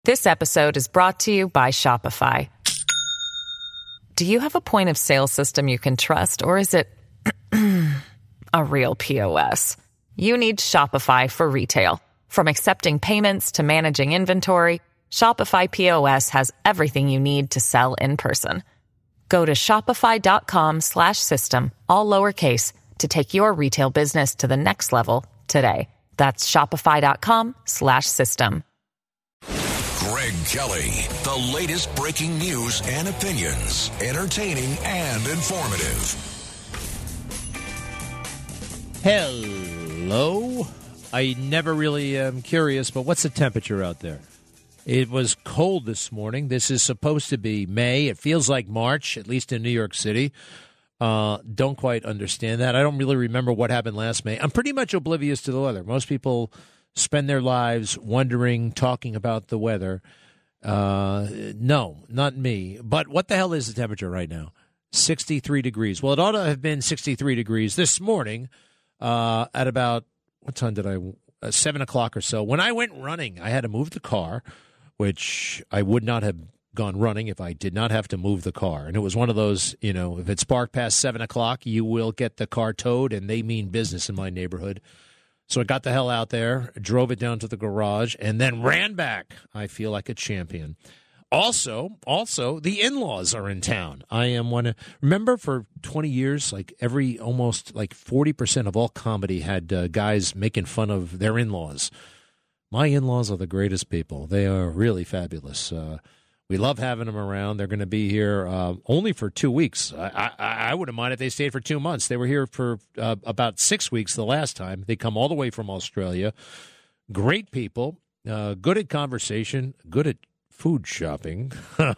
This episode is brought to you by Shopify. Do you have a point of sale system you can trust, or is it a real POS? You need Shopify for retail. From accepting payments to managing inventory, Shopify POS has everything you need to sell in person. Go to shopify.com/system, all lowercase, to take your retail business to the next level today. That's shopify.com/system. Greg Kelly, the latest breaking news and opinions, entertaining and informative. Hello. I never really am curious, but what's the temperature out there? It was cold this morning. This is supposed to be May. It feels like March, at least in New York City. Don't quite understand that. I don't really remember what happened last May. I'm pretty much oblivious to the weather. Most people spend their lives wondering, talking about the weather. No, not me. But what the hell is the temperature right now? 63 degrees. Well, it ought to have been 63 degrees this morning at about, what time did 7 o'clock or so. When I went running, I had to move the car, which I would not have gone running if I did not have to move the car. And it was one of those, if it's parked past 7 o'clock, you will get the car towed, and they mean business in my neighborhood. So I got the hell out there, drove it down to the garage, and then ran back. I feel like a champion. Also, the in-laws are in town. I am remember for 20 years, almost 40% of all comedy had guys making fun of their in-laws. My in-laws are the greatest people. They are really fabulous. We love having them around. They're going to be here only for 2 weeks. I wouldn't mind if they stayed for 2 months. They were here for about 6 weeks the last time. They come all the way from Australia. Great people, good at conversation, good at food shopping.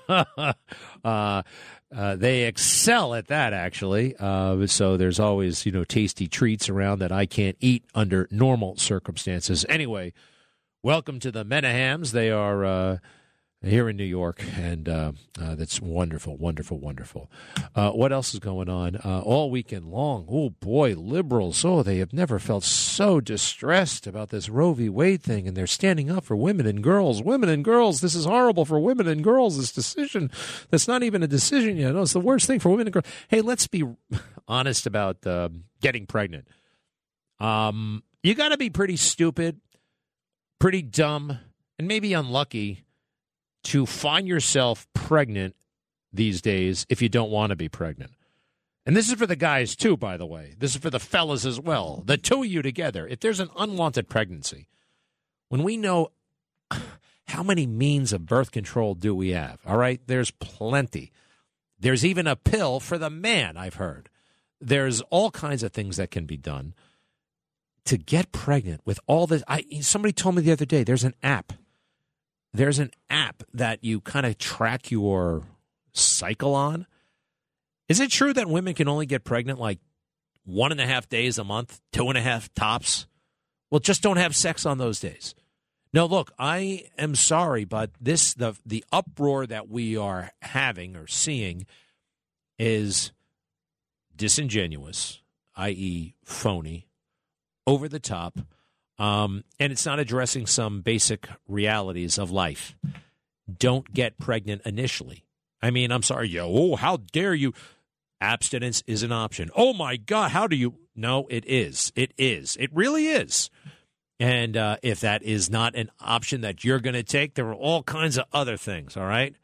They excel at that, actually. So there's always, tasty treats around that I can't eat under normal circumstances. Anyway, welcome to the Menahams. They are here in New York, and that's wonderful, wonderful, wonderful. What else is going on? All weekend long, oh boy, liberals, they have never felt so distressed about this Roe v. Wade thing, and they're standing up for women and girls. Women and girls, this is horrible for women and girls, this decision. That's not even a decision yet. No, it's the worst thing for women and girls. Hey, let's be honest about getting pregnant. You got to be pretty stupid, pretty dumb, and maybe unlucky to find yourself pregnant these days if you don't want to be pregnant. And this is for the guys, too, by the way. This is for the fellas as well. The two of you together. If there's an unwanted pregnancy, when we know how many means of birth control do we have, all right, there's plenty. There's even a pill for the man, I've heard. There's all kinds of things that can be done to get pregnant with all this. Somebody told me the other day, there's an app. There's an app that you kind of track your cycle on. Is it true that women can only get pregnant 1.5 days a month, 2.5 tops? Well, just don't have sex on those days. No, look, I am sorry, but the uproar that we are having or seeing is disingenuous, i.e. phony, over the top. And it's not addressing some basic realities of life. Don't get pregnant initially. I mean, I'm sorry. How dare you? Abstinence is an option. Oh, my God. How do you? No, it is. It is. It really is. And if that is not an option that you're going to take, there are all kinds of other things, all right?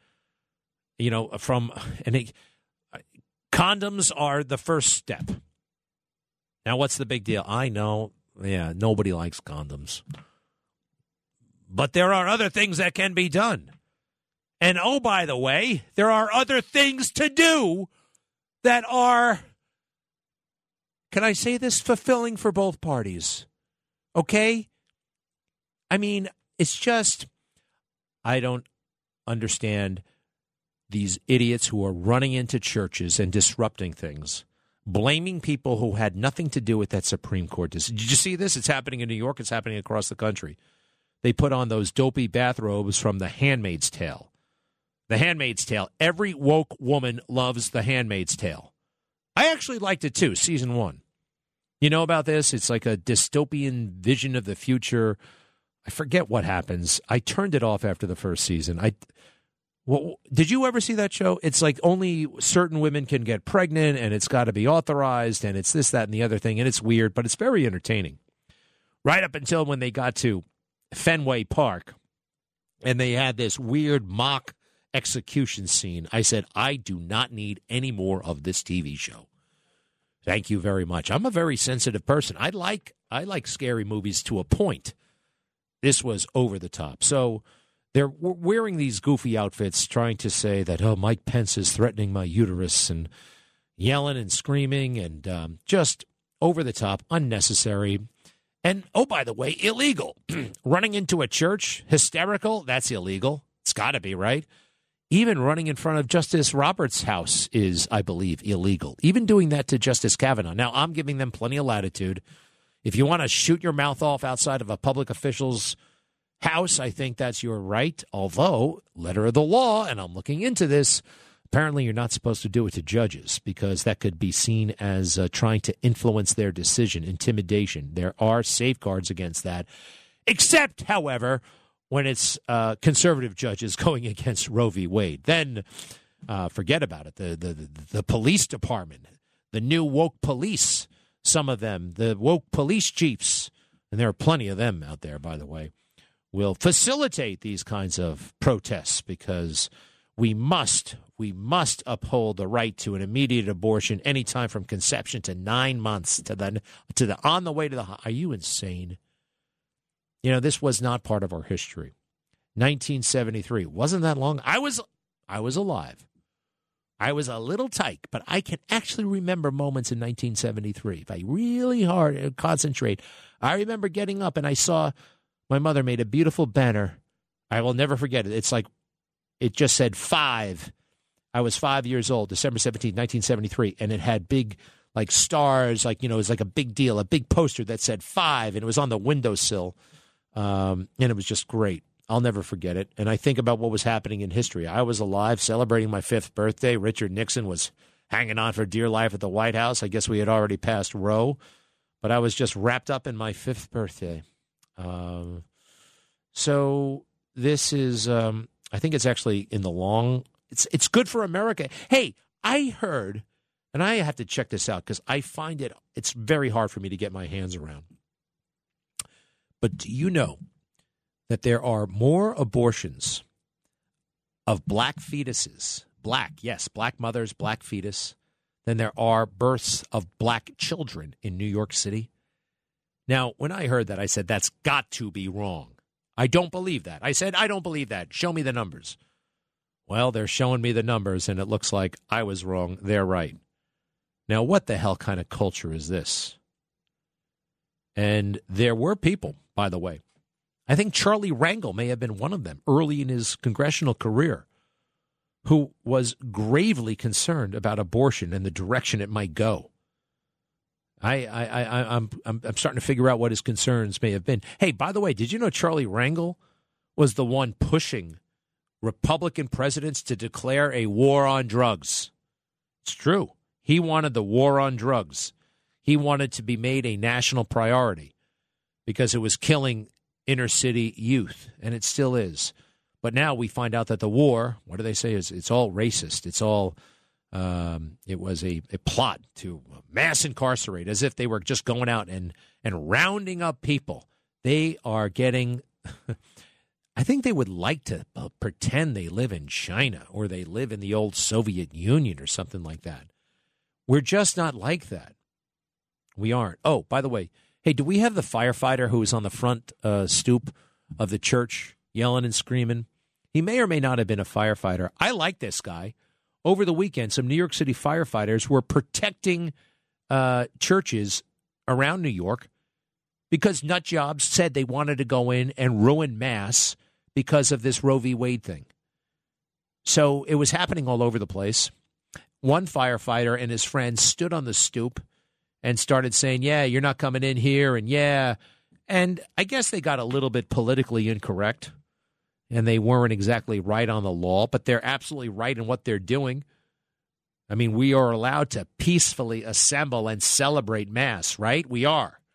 Condoms are the first step. Now, what's the big deal? I know. Yeah, nobody likes condoms. But there are other things that can be done. And, oh, by the way, there are other things to do that are, can I say this, fulfilling for both parties. Okay? I mean, it's just, I don't understand these idiots who are running into churches and disrupting things, blaming people who had nothing to do with that Supreme Court decision. Did you see this? It's happening in New York. It's happening across the country. They put on those dopey bathrobes from The Handmaid's Tale. The Handmaid's Tale. Every woke woman loves The Handmaid's Tale. I actually liked it, too, season 1. You know about this? It's like a dystopian vision of the future. I forget what happens. I turned it off after the first season. Did you ever see that show? It's like only certain women can get pregnant, and it's got to be authorized, and it's this, that, and the other thing, and it's weird, but it's very entertaining. Right up until when they got to Fenway Park, and they had this weird mock execution scene. I said, I do not need any more of this TV show. Thank you very much. I'm a very sensitive person. I like scary movies to a point. This was over the top. So they're wearing these goofy outfits trying to say that, oh, Mike Pence is threatening my uterus, and yelling and screaming and just over the top, unnecessary. And, oh, by the way, illegal. Running into a church, hysterical, that's illegal. It's got to be, right? Even running in front of Justice Roberts' house is, I believe, illegal. Even doing that to Justice Kavanaugh. Now, I'm giving them plenty of latitude. If you want to shoot your mouth off outside of a public official's house, I think that's your right. Although, letter of the law, and I'm looking into this, apparently you're not supposed to do it to judges because that could be seen as trying to influence their decision, intimidation. There are safeguards against that. Except, however, when it's conservative judges going against Roe v. Wade. Then forget about it. The police department, the new woke police, some of them, the woke police chiefs, and there are plenty of them out there, by the way, will facilitate these kinds of protests because we must uphold the right to an immediate abortion anytime from conception to 9 months to the on the way to the. Are you insane? You know, this was not part of our history. 1973 wasn't that long. I was alive. I was a little tyke, but I can actually remember moments in 1973. If I really hard concentrate, I remember getting up and I saw my mother made a beautiful banner. I will never forget it. It's like it just said 5. I was 5 years old, December 17, 1973, and it had big like stars, like, you know, it was like a big deal, a big poster that said 5, and it was on the windowsill. And it was just great. I'll never forget it. And I think about what was happening in history. I was alive celebrating my 5th birthday. Richard Nixon was hanging on for dear life at the White House. I guess we had already passed Roe, but I was just wrapped up in my 5th birthday. So this is, I think it's actually in the long, it's good for America. Hey, I heard, and I have to check this out because I find it's very hard for me to get my hands around. But do you know that there are more abortions of black fetuses, black mothers, black fetus, than there are births of black children in New York City? Now, when I heard that, I said, that's got to be wrong. I don't believe that. I said, I don't believe that. Show me the numbers. Well, they're showing me the numbers, and it looks like I was wrong. They're right. Now, what the hell kind of culture is this? And there were people, by the way, I think Charlie Rangel may have been one of them early in his congressional career, who was gravely concerned about abortion and the direction it might go. I'm starting to figure out what his concerns may have been. Hey, by the way, did you know Charlie Rangel was the one pushing Republican presidents to declare a war on drugs? It's true. He wanted the war on drugs. He wanted to be made a national priority because it was killing inner city youth, and it still is. But now we find out that the war, what do they say, is it's all racist. It's all, it was a plot to mass incarcerate, as if they were just going out and rounding up people. They are getting, I think they would like to pretend they live in China or they live in the old Soviet Union or something like that. We're just not like that. We aren't. Oh, by the way, hey, do we have the firefighter who was on the front stoop of the church yelling and screaming? He may or may not have been a firefighter. I like this guy. Over the weekend, some New York City firefighters were protecting churches around New York because nut jobs said they wanted to go in and ruin Mass because of this Roe v. Wade thing. So it was happening all over the place. One firefighter and his friends stood on the stoop and started saying, yeah, you're not coming in here, and yeah. And I guess they got a little bit politically incorrect, and they weren't exactly right on the law, but they're absolutely right in what they're doing. I mean, we are allowed to peacefully assemble and celebrate Mass, right? We are.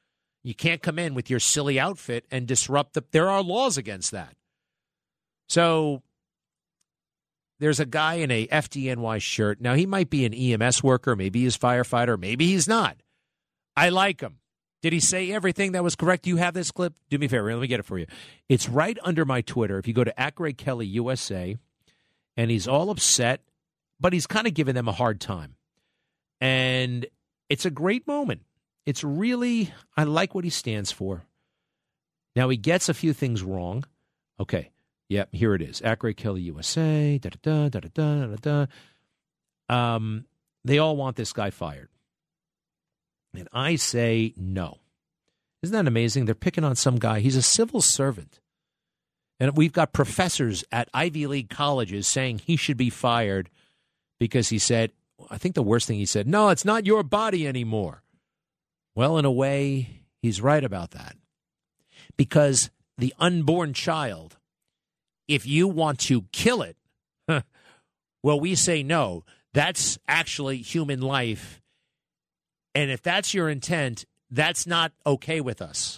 You can't come in with your silly outfit and disrupt there are laws against that. So there's a guy in a FDNY shirt. Now, he might be an EMS worker. Maybe he's a firefighter. Maybe he's not. I like him. Did he say everything that was correct? Do you have this clip? Do me a favor. Let me get it for you. It's right under my Twitter. If you go to @GregKellyUSA, and he's all upset, but he's kind of giving them a hard time. And it's a great moment. It's really, I like what he stands for. Now, he gets a few things wrong. Okay. Yep, here it is. @GregKellyUSA, da-da-da, da-da-da, da-da-da. They all want this guy fired. And I say no. Isn't that amazing? They're picking on some guy. He's a civil servant. And we've got professors at Ivy League colleges saying he should be fired because he said, I think the worst thing he said, no, it's not your body anymore. Well, in a way, he's right about that. Because the unborn child, if you want to kill it, well, we say no. That's actually human life. And if that's your intent, that's not okay with us.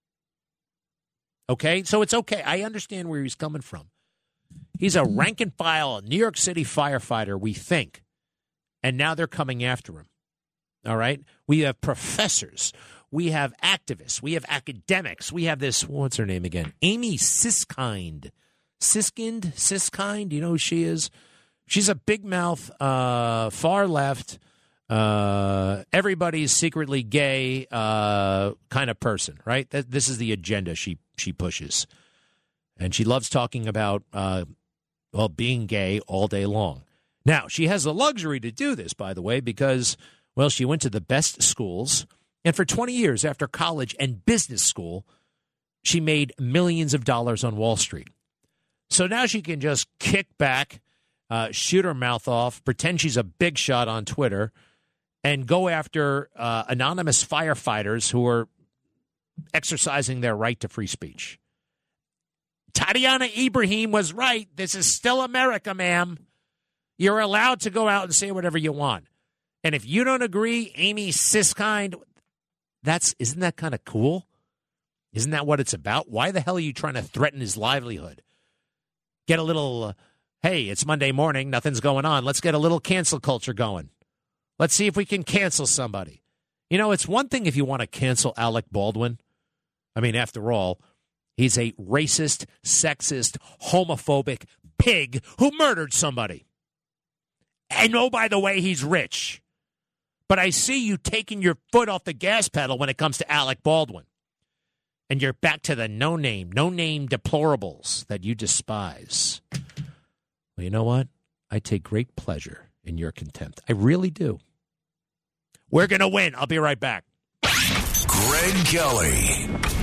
Okay? So it's okay. I understand where he's coming from. He's a rank and file New York City firefighter, we think. And now they're coming after him. All right? We have professors. We have activists. We have academics. We have this, what's her name again? Amy Siskind. Siskind? You know who she is? She's a big mouth, far left, everybody's secretly gay kind of person, right? This is the agenda she pushes. And she loves talking about, being gay all day long. Now, she has the luxury to do this, by the way, because, well, she went to the best schools. And for 20 years after college and business school, she made millions of dollars on Wall Street. So now she can just kick back, shoot her mouth off, pretend she's a big shot on Twitter, and go after anonymous firefighters who are exercising their right to free speech. Tatiana Ibrahim was right. This is still America, ma'am. You're allowed to go out and say whatever you want. And if you don't agree, Amy Siskind, isn't that kind of cool? Isn't that what it's about? Why the hell are you trying to threaten his livelihood? Get a little, hey, it's Monday morning, nothing's going on. Let's get a little cancel culture going. Let's see if we can cancel somebody. You know, it's one thing if you want to cancel Alec Baldwin. I mean, after all, he's a racist, sexist, homophobic pig who murdered somebody. And oh, by the way, he's rich. But I see you taking your foot off the gas pedal when it comes to Alec Baldwin. And you're back to the no-name deplorables that you despise. Well, you know what? I take great pleasure in your contempt. I really do. We're going to win. I'll be right back. Greg Kelly.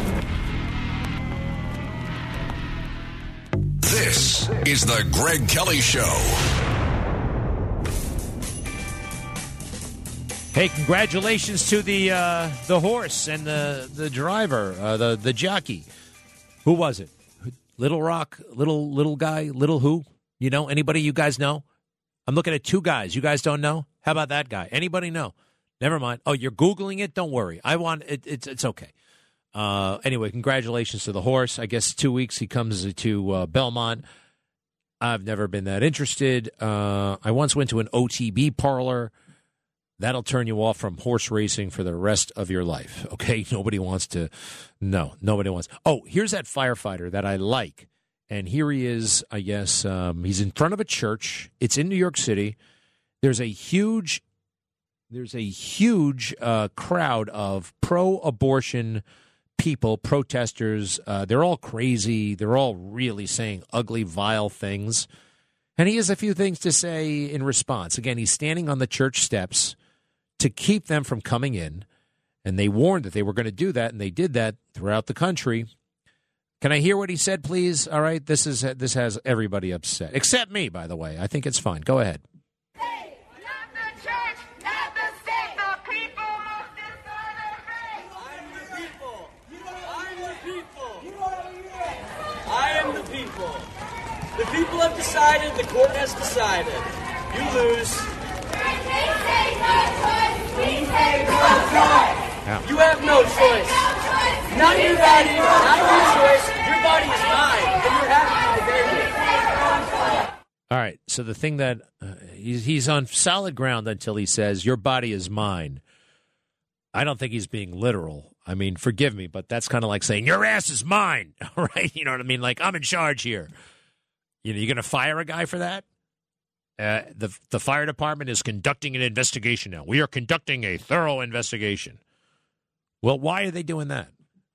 This is the Greg Kelly Show. Hey, congratulations to the horse and the driver, the jockey. Who was it? Little Rock, little guy, little who? You know, anybody you guys know? I'm looking at two guys. You guys don't know? How about that guy? Anybody know? Never mind. Oh, you're Googling it? Don't worry. I want it. It's okay. Anyway, congratulations to the horse. I guess 2 weeks he comes to Belmont. I've never been that interested. I once went to an OTB parlor. That'll turn you off from horse racing for the rest of your life, okay? Nobody wants. Oh, here's that firefighter that I like. And here he is, I guess. He's in front of a church. It's in New York City. There's a huge crowd of pro-abortion people, protesters. They're all crazy. They're all really saying ugly, vile things. And he has a few things to say in response. Again, he's standing on the church steps to keep them from coming in. And they warned that they were going to do that, and they did that throughout the country. Can I hear what he said, please? All right, this has everybody upset. Except me, by the way. I think it's fine. Go ahead. Hey, not the church, not the state, the people must decide their fate. I'm the people. I'm the people. I am the people. The people have decided. The court has decided. You lose. They say no choice. We say no choice. You have no choice. Not your body, not your choice. Your body is mine, and you're having my baby. All right, so the thing that he's on solid ground until he says, your body is mine. I don't think he's being literal. I mean, forgive me, but that's kind of like saying, your ass is mine, right? You know what I mean? Like, I'm in charge here. You know, you're going to fire a guy for that? The fire department is conducting an investigation now. We are conducting a thorough investigation. Well, why are they doing that?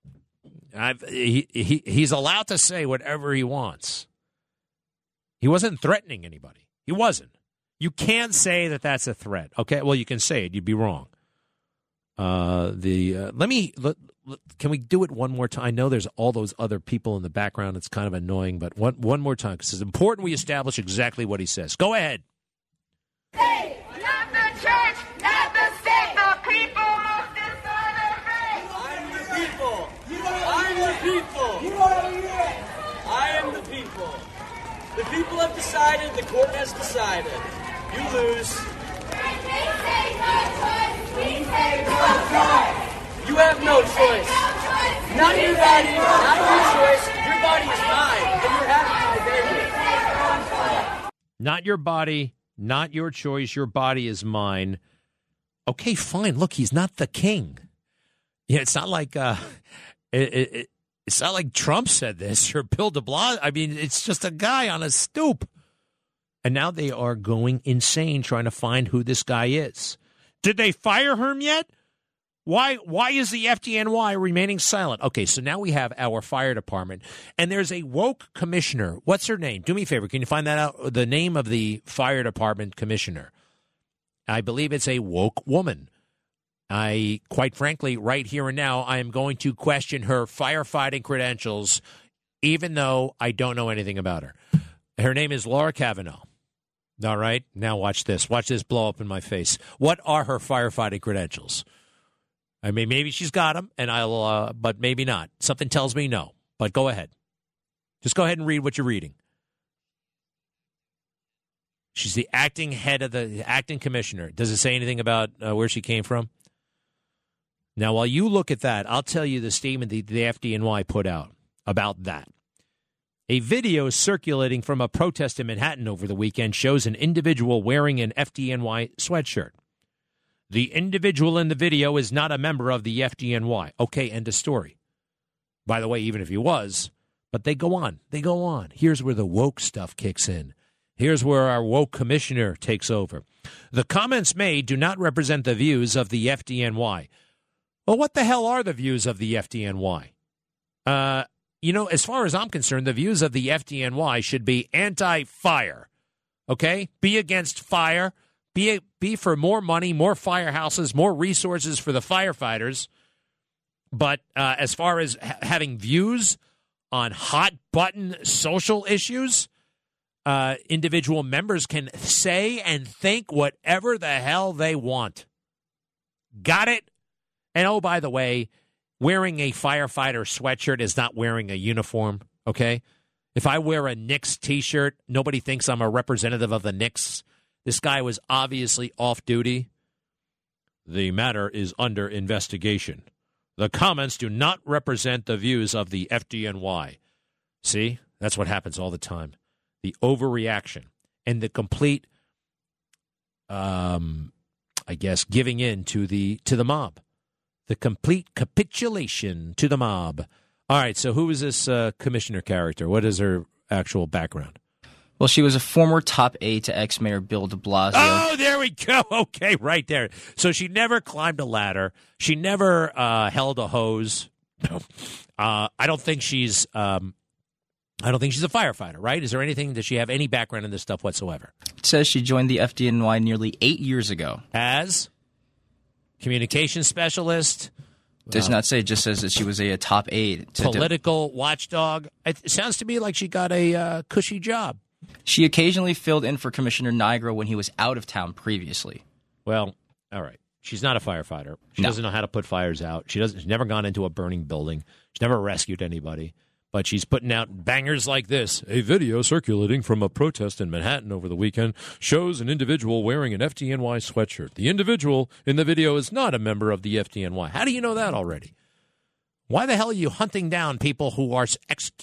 He's allowed to say whatever he wants. He wasn't threatening anybody. He wasn't. You can't say that that's a threat. Okay, well, you can say it. You'd be wrong. Can we do it one more time? I know there's all those other people in the background. It's kind of annoying, but one more time, because it's important we establish exactly what he says. Go ahead. State, not the church, not the state. The people must decide their fate. I'm the people. I'm the people. I am the people. The people have decided. The court has decided. You lose. You have no choice. Not your body, not your choice. Your body is mine, and you're having my baby. Not your body, not your choice. Your body is mine. Okay, fine. Look, he's not the king. Yeah, it's not like it's not like Trump said this or Bill de Blasio. I mean, it's just a guy on a stoop. And now they are going insane trying to find who this guy is. Did they fire him yet? Why is the FDNY remaining silent? Okay, so now we have our fire department, and there's a woke commissioner. What's her name? Do me a favor. Can you find that out? The name of the fire department commissioner. I believe it's a woke woman. Quite frankly, right here and now, I am going to question her firefighting credentials, even though I don't know anything about her. Her name is Laura Kavanaugh. All right, now watch this. Watch this blow up in my face. What are her firefighting credentials? I mean, maybe she's got them, and but maybe not. Something tells me no. But go ahead. Just go ahead and read what you're reading. She's the acting head of the acting commissioner. Does it say anything about where she came from? Now, while you look at that, I'll tell you the statement the FDNY put out about that. A video circulating from a protest in Manhattan over the weekend shows an individual wearing an FDNY sweatshirt. The individual in the video is not a member of the FDNY. Okay, end of story. By the way, even if he was, but they go on. They go on. Here's where the woke stuff kicks in. Here's where our woke commissioner takes over. The comments made do not represent the views of the FDNY. Well, what the hell are the views of the FDNY? As far as I'm concerned, the views of the FDNY should be anti-fire. Okay? Be against fire. Be for more money, more firehouses, more resources for the firefighters. But as far as having views on hot-button social issues, individual members can say and think whatever the hell they want. Got it? And oh, by the way, wearing a firefighter sweatshirt is not wearing a uniform, okay? If I wear a Knicks T-shirt, nobody thinks I'm a representative of the Knicks. This guy was obviously off-duty. The matter is under investigation. The comments do not represent the views of the FDNY. See? That's what happens all the time. The overreaction and the complete, giving in to the mob. The complete capitulation to the mob. All right, so who is this commissioner character? What is her actual background? Well, she was a former top aide to ex-mayor Bill de Blasio. Oh, there we go. Okay, right there. So she never climbed a ladder. She never held a hose. I don't think she's a firefighter, right? Is there anything? Does she have any background in this stuff whatsoever? It says she joined the FDNY nearly 8 years ago. As communication specialist? Does not say. It just says that she was a top aide. Political watchdog? It sounds to me like she got a cushy job. She occasionally filled in for Commissioner Nigro when he was out of town previously. Well, all right. She's not a firefighter. She doesn't know how to put fires out. She's never gone into a burning building. She's never rescued anybody. But she's putting out bangers like this. A video circulating from a protest in Manhattan over the weekend shows an individual wearing an FDNY sweatshirt. The individual in the video is not a member of the FDNY. How do you know that already? Why the hell are you hunting down people who are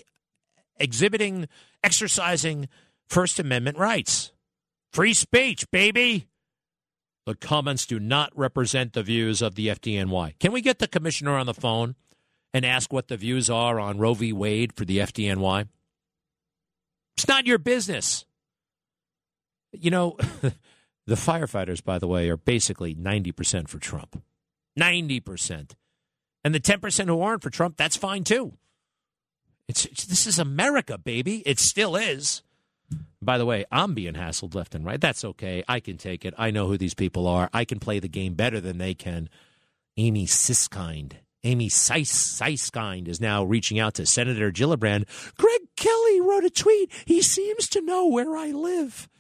exercising First Amendment rights? Free speech, baby. The comments do not represent the views of the FDNY. Can we get the commissioner on the phone and ask what the views are on Roe v. Wade for the FDNY? It's not your business. You know, the firefighters, by the way, are basically 90% for Trump. 90%. And the 10% who aren't for Trump, that's fine, too. This is America, baby. It still is. By the way, I'm being hassled left and right. That's okay. I can take it. I know who these people are. I can play the game better than they can. Amy Siskind is now reaching out to Senator Gillibrand. Greg Kelly wrote a tweet. He seems to know where I live.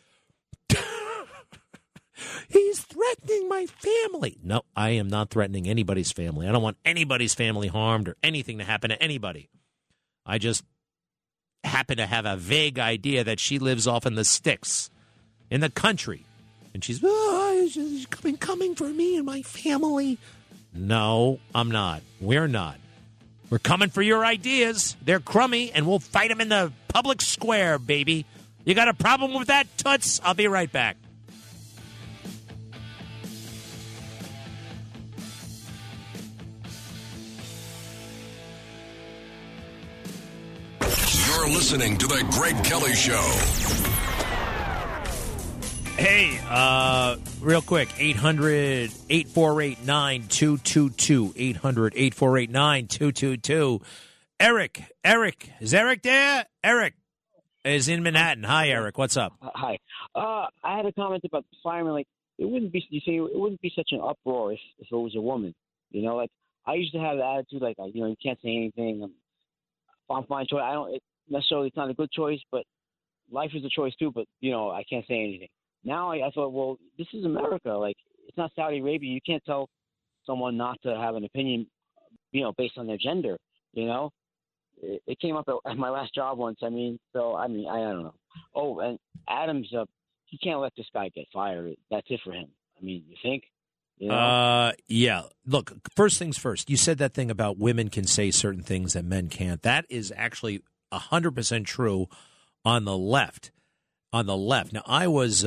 He's threatening my family. No, I am not threatening anybody's family. I don't want anybody's family harmed or anything to happen to anybody. I just happen to have a vague idea that she lives off in the sticks in the country. And she's coming for me and my family. No, I'm not. We're not. We're coming for your ideas. They're crummy, and we'll fight them in the public square, baby. You got a problem with that, Toots? I'll be right back. You're listening to The Greg Kelly Show. Hey, real quick, 800-848-9222, 800-848-9222. Eric, is Eric there? Eric is in Manhattan. Hi, Eric, what's up? Hi. I had a comment about the fireman. Like, it wouldn't be such an uproar if it was a woman. You know, like, I used to have the attitude, like, you can't say anything. I'm fine choice. It's not a good choice, but life is a choice too. But I can't say anything. Now I thought, well, this is America. Like, it's not Saudi Arabia. You can't tell someone not to have an opinion, based on their gender. It came up at my last job once. I don't know. Oh, and Adams, he can't let this guy get fired. That's it for him. You think? Yeah. Look, first things first. You said that thing about women can say certain things that men can't. That is actually 100% true on the left. Now, I was,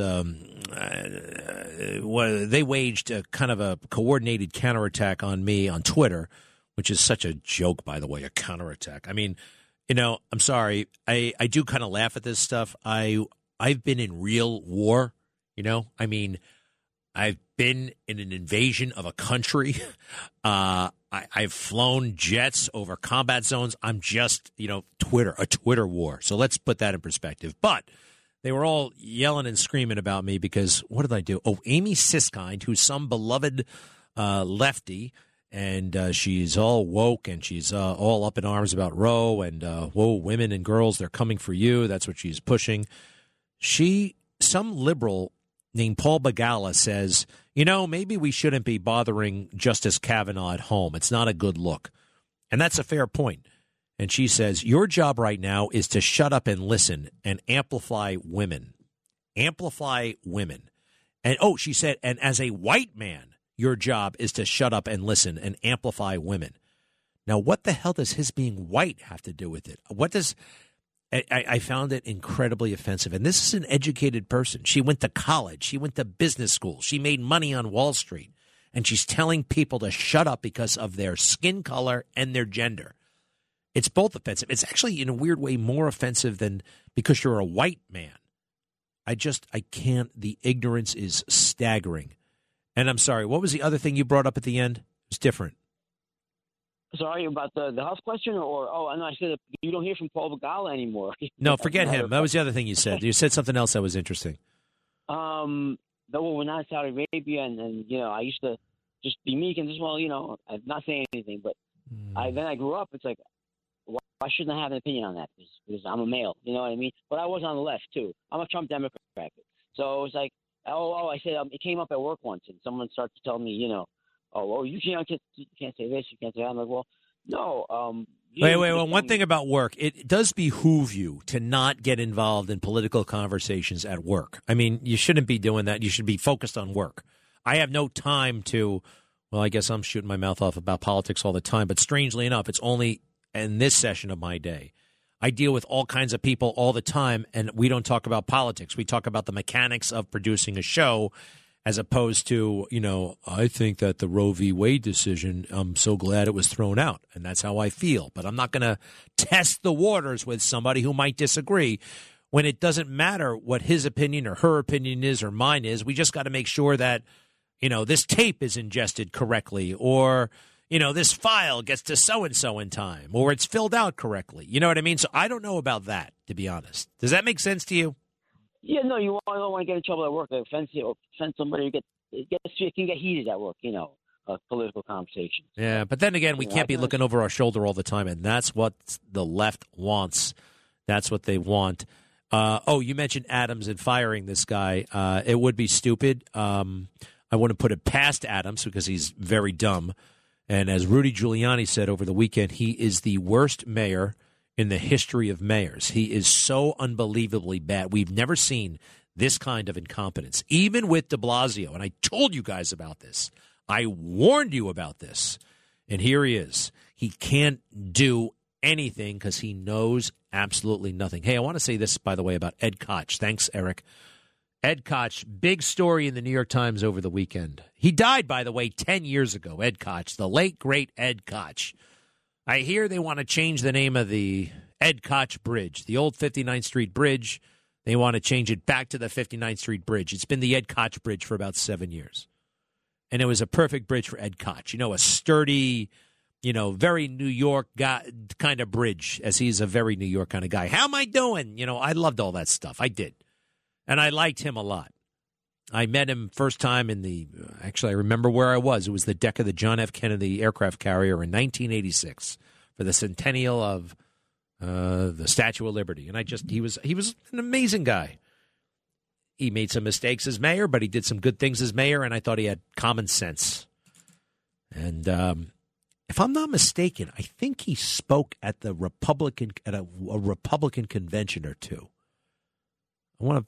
they waged a kind of a coordinated counterattack on me on Twitter, which is such a joke, by the way, a counterattack. I'm sorry. I do kind of laugh at this stuff. I've been in real war, I've been in an invasion of a country. I've flown jets over combat zones. I'm just, a Twitter war. So let's put that in perspective. But they were all yelling and screaming about me because what did I do? Oh, Amy Siskind, who's some beloved lefty, and she's all woke and she's all up in arms about Roe and, whoa, women and girls, they're coming for you. That's what she's pushing. Some liberal named Paul Begala says, maybe we shouldn't be bothering Justice Kavanaugh at home. It's not a good look. And that's a fair point. And she says, your job right now is to shut up and listen and amplify women. Amplify women. And, she said, and as a white man, your job is to shut up and listen and amplify women. Now, what the hell does his being white have to do with it? I found it incredibly offensive. And this is an educated person. She went to college. She went to business school. She made money on Wall Street. And she's telling people to shut up because of their skin color and their gender. It's both offensive. It's actually, in a weird way, more offensive than because you're a white man. I can't. The ignorance is staggering. And I'm sorry, what was the other thing you brought up at the end? It was different. Sorry, about the health question? I said you don't hear from Paul Begala anymore. No, forget him. That was the other thing you said. You said something else that was interesting. No, we're not in Saudi Arabia, and I used to just be meek and just, I'm not saying anything. But then I grew up. It's like, why shouldn't I have an opinion on that? Because I'm a male, you know what I mean? But I was on the left, too. I'm a Trump Democrat. So it was like, I said, it came up at work once, and someone started to tell me, you can't say this, you can't say that. I'm like, well, no. Wait. One thing about work, it does behoove you to not get involved in political conversations at work. You shouldn't be doing that. You should be focused on work. I have no time to Well, I guess I'm shooting my mouth off about politics all the time, but strangely enough, it's only in this session of my day. I deal with all kinds of people all the time, and we don't talk about politics. We talk about the mechanics of producing a show, as opposed to, I think that the Roe v. Wade decision, I'm so glad it was thrown out, and that's how I feel. But I'm not going to test the waters with somebody who might disagree when it doesn't matter what his opinion or her opinion is or mine is. We just got to make sure that, this tape is ingested correctly, or this file gets to so-and-so in time, or it's filled out correctly. You know what I mean? So I don't know about that, to be honest. Does that make sense to you? Yeah, no, you don't want to get in trouble at work. Offend somebody, it can get heated at work, a political conversation. Yeah, but then again, we can't be looking over our shoulder all the time, and that's what the left wants. That's what they want. You mentioned Adams and firing this guy. It would be stupid. I wouldn't put it past Adams because he's very dumb. And as Rudy Giuliani said over the weekend, he is the worst mayor in the history of mayors. He is so unbelievably bad. We've never seen this kind of incompetence, even with de Blasio. And I told you guys about this. I warned you about this. And here he is. He can't do anything because he knows absolutely nothing. Hey, I want to say this, by the way, about Ed Koch. Thanks, Eric. Ed Koch, big story in the New York Times over the weekend. He died, by the way, 10 years ago, Ed Koch, the late, great Ed Koch. I hear they want to change the name of the Ed Koch Bridge, the old 59th Street Bridge. They want to change it back to the 59th Street Bridge. It's been the Ed Koch Bridge for about 7 years. And it was a perfect bridge for Ed Koch. A sturdy, very New York guy, kind of bridge, as he's a very New York kind of guy. How am I doing? I loved all that stuff. I did. And I liked him a lot. I met him first time actually, I remember where I was. It was the deck of the John F. Kennedy aircraft carrier in 1986 for the centennial of the Statue of Liberty. And he was an amazing guy. He made some mistakes as mayor, but he did some good things as mayor, and I thought he had common sense. And if I'm not mistaken, I think he spoke at a Republican convention or two. I want to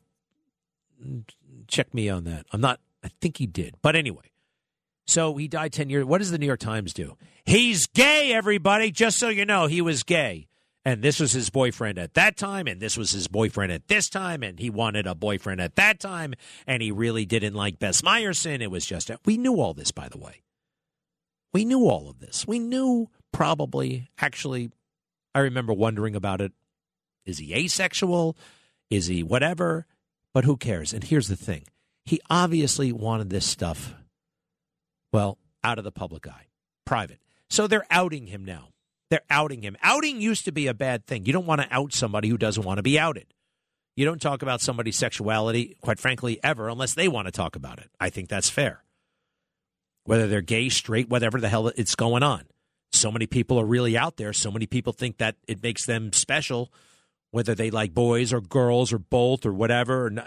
check me on that. I think he did. But anyway, so he died 10 years. What does the New York Times do? He's gay, everybody, just so you know, he was gay. And this was his boyfriend at that time, and this was his boyfriend at this time, and he wanted a boyfriend at that time, and he really didn't like Bess Meyerson. It was just, we knew all this, by the way. We knew all of this. We knew probably, actually, I remember wondering about it. Is he asexual? Is he whatever? But who cares? And here's the thing. He obviously wanted this stuff, well, out of the public eye, private. So they're outing him now. They're outing him. Outing used to be a bad thing. You don't want to out somebody who doesn't want to be outed. You don't talk about somebody's sexuality, quite frankly, ever, unless they want to talk about it. I think that's fair. Whether they're gay, straight, whatever the hell it's going on. So many people are really out there. So many people think that it makes them special, whether they like boys or girls or both or whatever. Or not.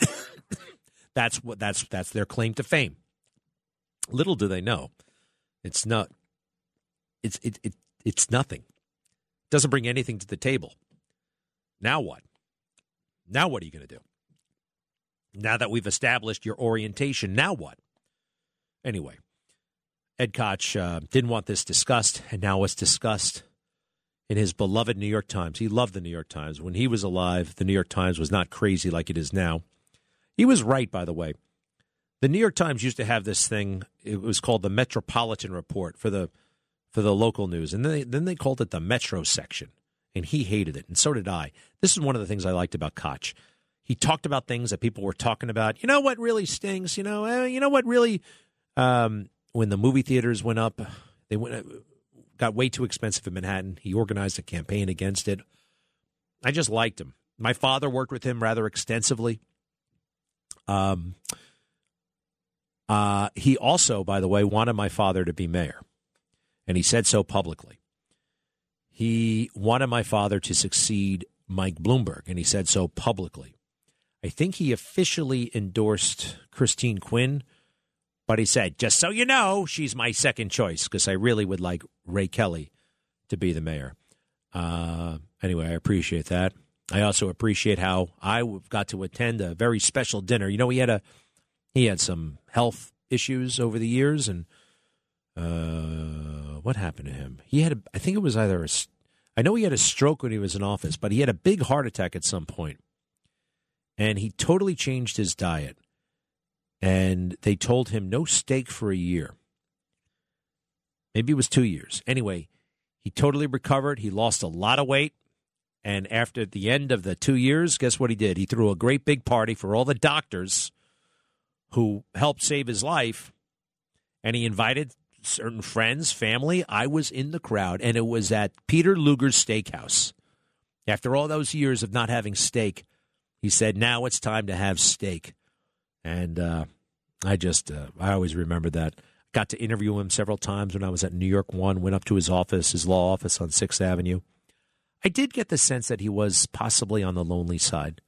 That's their claim to fame. Little do they know, it's not. It's nothing. It doesn't bring anything to the table. Now what? Now what are you going to do? Now that we've established your orientation, now what? Anyway, Ed Koch didn't want this discussed, and now it's discussed in his beloved New York Times. He loved the New York Times. When he was alive, the New York Times was not crazy like it is now. He was right, by the way. The New York Times used to have this thing. It was called the Metropolitan Report for the local news, and then they called it the Metro section, and he hated it, and so did I. This is one of the things I liked about Koch. He talked about things that people were talking about. You know what really stings? You know what really? When the movie theaters went up, got way too expensive in Manhattan. He organized a campaign against it. I just liked him. My father worked with him rather extensively. He also, by the way, wanted my father to be mayor. And he said so publicly. He wanted my father to succeed Mike Bloomberg, and he said so publicly. I think he officially endorsed Christine Quinn, but he said, just so you know, she's my second choice, because I really would like Ray Kelly to be the mayor. Anyway, I appreciate that. I also appreciate how I got to attend a very special dinner. You know, he had some health issues over the years, and What happened to him? He had, I think it was either I know he had a stroke when he was in office, but he had a big heart attack at some point. And he totally changed his diet. And they told him no steak for a year. Maybe it was 2 years. Anyway, he totally recovered. He lost a lot of weight. And after the end of the 2 years, guess what he did? He threw a great big party for all the doctors who helped save his life. And he invited certain friends, family. I was in the crowd, and it was at Peter Luger's Steakhouse. After all those years of not having steak, he said, now it's time to have steak. And I always remember that. Got to interview him several times when I was at New York One, went up to his office, his law office on 6th Avenue. I did get the sense that he was possibly on the lonely side.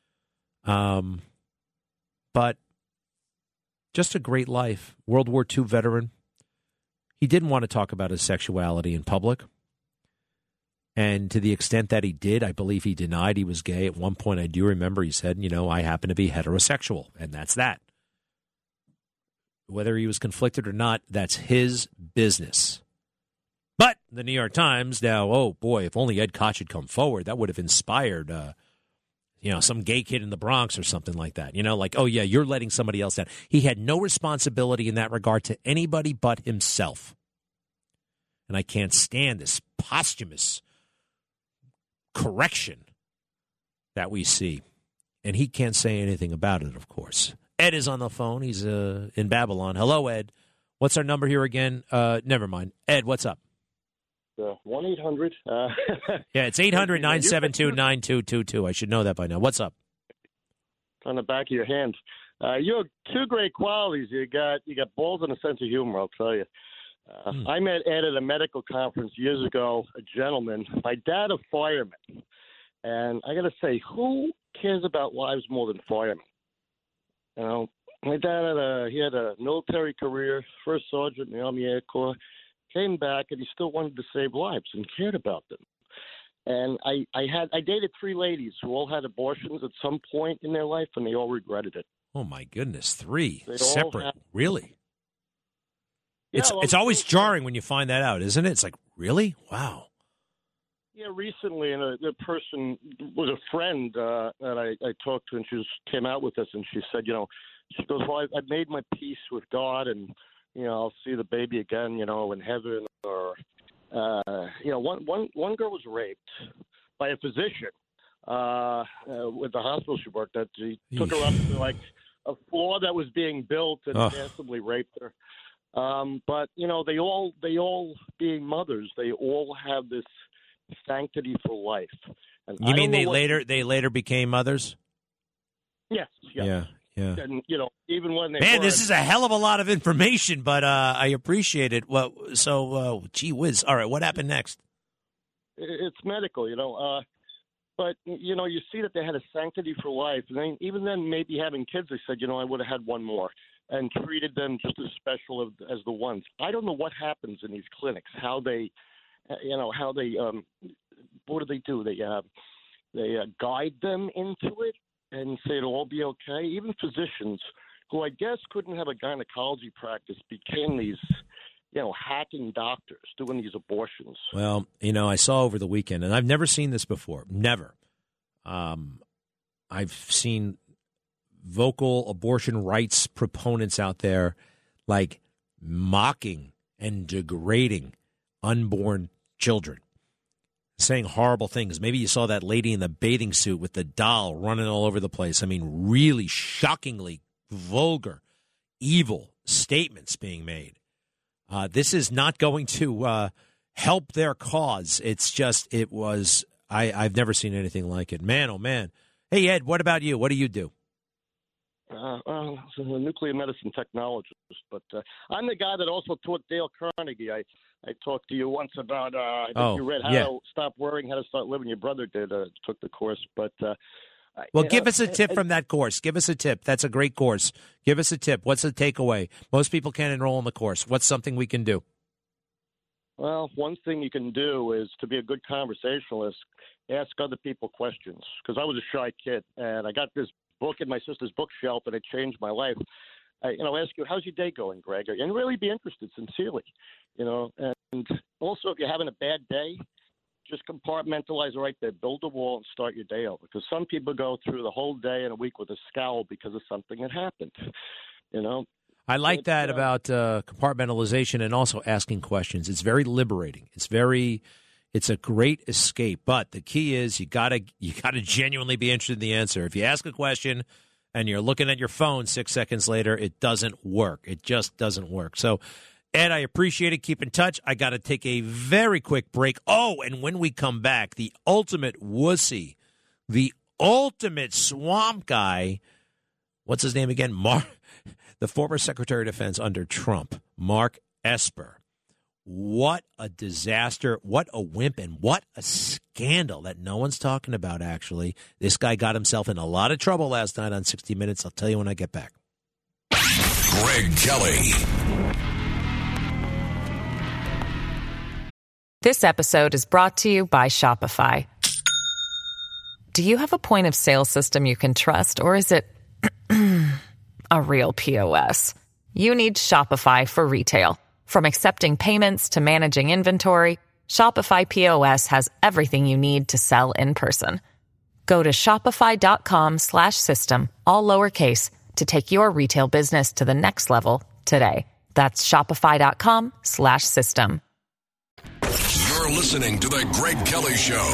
But just a great life. World War II veteran. He didn't want to talk about his sexuality in public. And to the extent that he did, I believe he denied he was gay. At one point, I do remember he said, I happen to be heterosexual, and that's that. Whether he was conflicted or not, that's his business. But the New York Times now, oh boy, if only Ed Koch had come forward, that would have inspired, some gay kid in the Bronx or something like that. Like, oh yeah, you're letting somebody else down. He had no responsibility in that regard to anybody but himself. And I can't stand this posthumous correction that we see. And he can't say anything about it, of course. Ed is on the phone. He's in Babylon. Hello, Ed. What's our number here again? Never mind. Ed, what's up? 1-800. Yeah, it's 800-972-9222. I should know that by now. What's up? On the back of your hand. You have two great qualities. You got balls and a sense of humor, I'll tell you. I met Ed at a medical conference years ago, a gentleman, my dad a fireman. And I got to say, who cares about lives more than firemen? My dad had a military career, first sergeant in the Army Air Corps, came back, and he still wanted to save lives and cared about them. And I dated 3 ladies who all had abortions at some point in their life, and they all regretted it. Oh, my goodness, 3 They separate. Really? Yeah, It's always jarring when you find that out, isn't it? It's like, really? Wow. Yeah, recently, and the person was a friend that I talked to, and she came out with us, and she said, she goes, well, I made my peace with God, and, I'll see the baby again, in heaven, or, one girl was raped by a physician with the hospital she worked at. He took her up to, like, a floor that was being built and massively raped her. But, they all being mothers, they all have this sanctity for life. And you mean they later became mothers? Yes. Yeah. And even when they this is a hell of a lot of information, but I appreciate it. Gee whiz. All right, what happened next? It's medical, but you see that they had a sanctity for life, and then, even then, maybe having kids, they said, I would have had one more, and treated them just as special as the ones. I don't know what happens in these clinics, how they what do they do? They guide them into it and say it'll all be okay. Even physicians who I guess couldn't have a gynecology practice became these, hacking doctors doing these abortions. Well, I saw over the weekend, and I've never seen this before. Never. I've seen vocal abortion rights proponents out there like mocking and degrading unborn children, saying horrible things. Maybe you saw that lady in the bathing suit with the doll running all over the place. I mean, really shockingly vulgar, evil statements being made. This is not going to help their cause. It's just, I've never seen anything like it. Man, oh man. Hey, Ed, what about you? What do you do? I'm a nuclear medicine technologist, but I'm the guy that also taught Dale Carnegie. I talked to you once about, you read How to Stop Worrying, How to Start Living. Your brother took the course. But give us a tip from that course. Give us a tip. That's a great course. Give us a tip. What's the takeaway? Most people can't enroll in the course. What's something we can do? Well, one thing you can do is to be a good conversationalist, ask other people questions. Because I was a shy kid, and I got this book in my sister's bookshelf, and it changed my life. ask you, how's your day going, Greg? And really be interested sincerely, And also, if you're having a bad day, just compartmentalize right there, build a wall and start your day over. Because some people go through the whole day and a week with a scowl because of something that happened, I like that about compartmentalization and also asking questions. It's very liberating. It's a great escape. But the key is you gotta genuinely be interested in the answer. If you ask a question and you're looking at your phone 6 seconds later, it doesn't work. It just doesn't work. So, Ed, I appreciate it. Keep in touch. I got to take a very quick break. Oh, and when we come back, the ultimate wussy, the ultimate swamp guy, what's his name again? The former Secretary of Defense under Trump, Mark Esper. What a disaster, what a wimp, and what a scandal that no one's talking about, actually. This guy got himself in a lot of trouble last night on 60 Minutes. I'll tell you when I get back. Greg Kelly. This episode is brought to you by Shopify. Do you have a point of sale system you can trust, or is it a real POS? You need Shopify for retail. From accepting payments to managing inventory, Shopify POS has everything you need to sell in person. Go to shopify.com/system, all lowercase, to take your retail business to the next level today. That's shopify.com/system. You're listening to The Greg Kelly Show.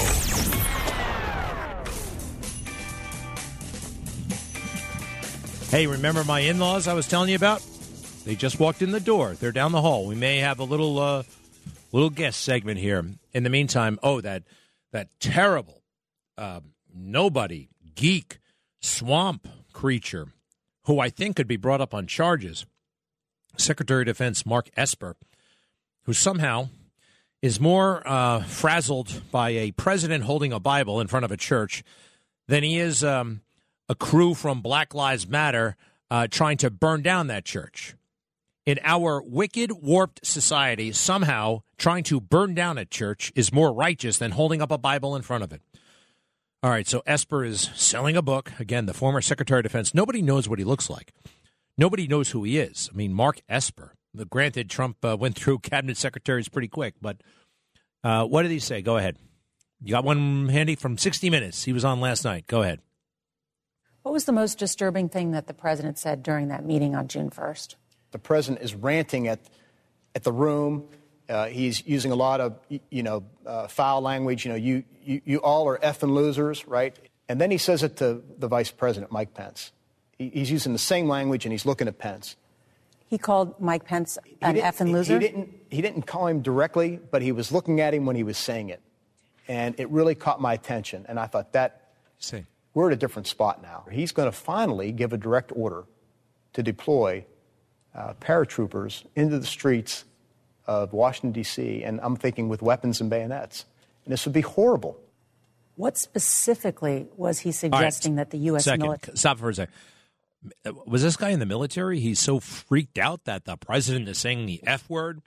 Hey, remember my in-laws I was telling you about? They just walked in the door. They're down the hall. We may have a little guest segment here. In the meantime, that terrible nobody, geek, swamp creature, who I think could be brought up on charges, Secretary of Defense Mark Esper, who somehow is more frazzled by a president holding a Bible in front of a church than he is a crew from Black Lives Matter trying to burn down that church. In our wicked, warped society, somehow trying to burn down a church is more righteous than holding up a Bible in front of it. All right, so Esper is selling a book. Again, the former Secretary of Defense. Nobody knows what he looks like. Nobody knows who he is. I mean, Mark Esper. Granted, Trump went through cabinet secretaries pretty quick, but what did he say? Go ahead. You got one handy from 60 Minutes. He was on last night. Go ahead. What was the most disturbing thing that the president said during that meeting on June 1st? The president is ranting at the room. He's using a lot of, foul language. You all are effing losers, right? And then he says it to the vice president, Mike Pence. He's using the same language, and he's looking at Pence. He called Mike Pence an effing loser? He didn't call him directly, but he was looking at him when he was saying it. And it really caught my attention. And I thought we're at a different spot now. He's going to finally give a direct order to deploy paratroopers into the streets of Washington, D.C., and I'm thinking with weapons and bayonets. And this would be horrible. What specifically was he suggesting that the U.S. military... Stop for a second. Was this guy in the military? He's so freaked out that the president is saying the F word?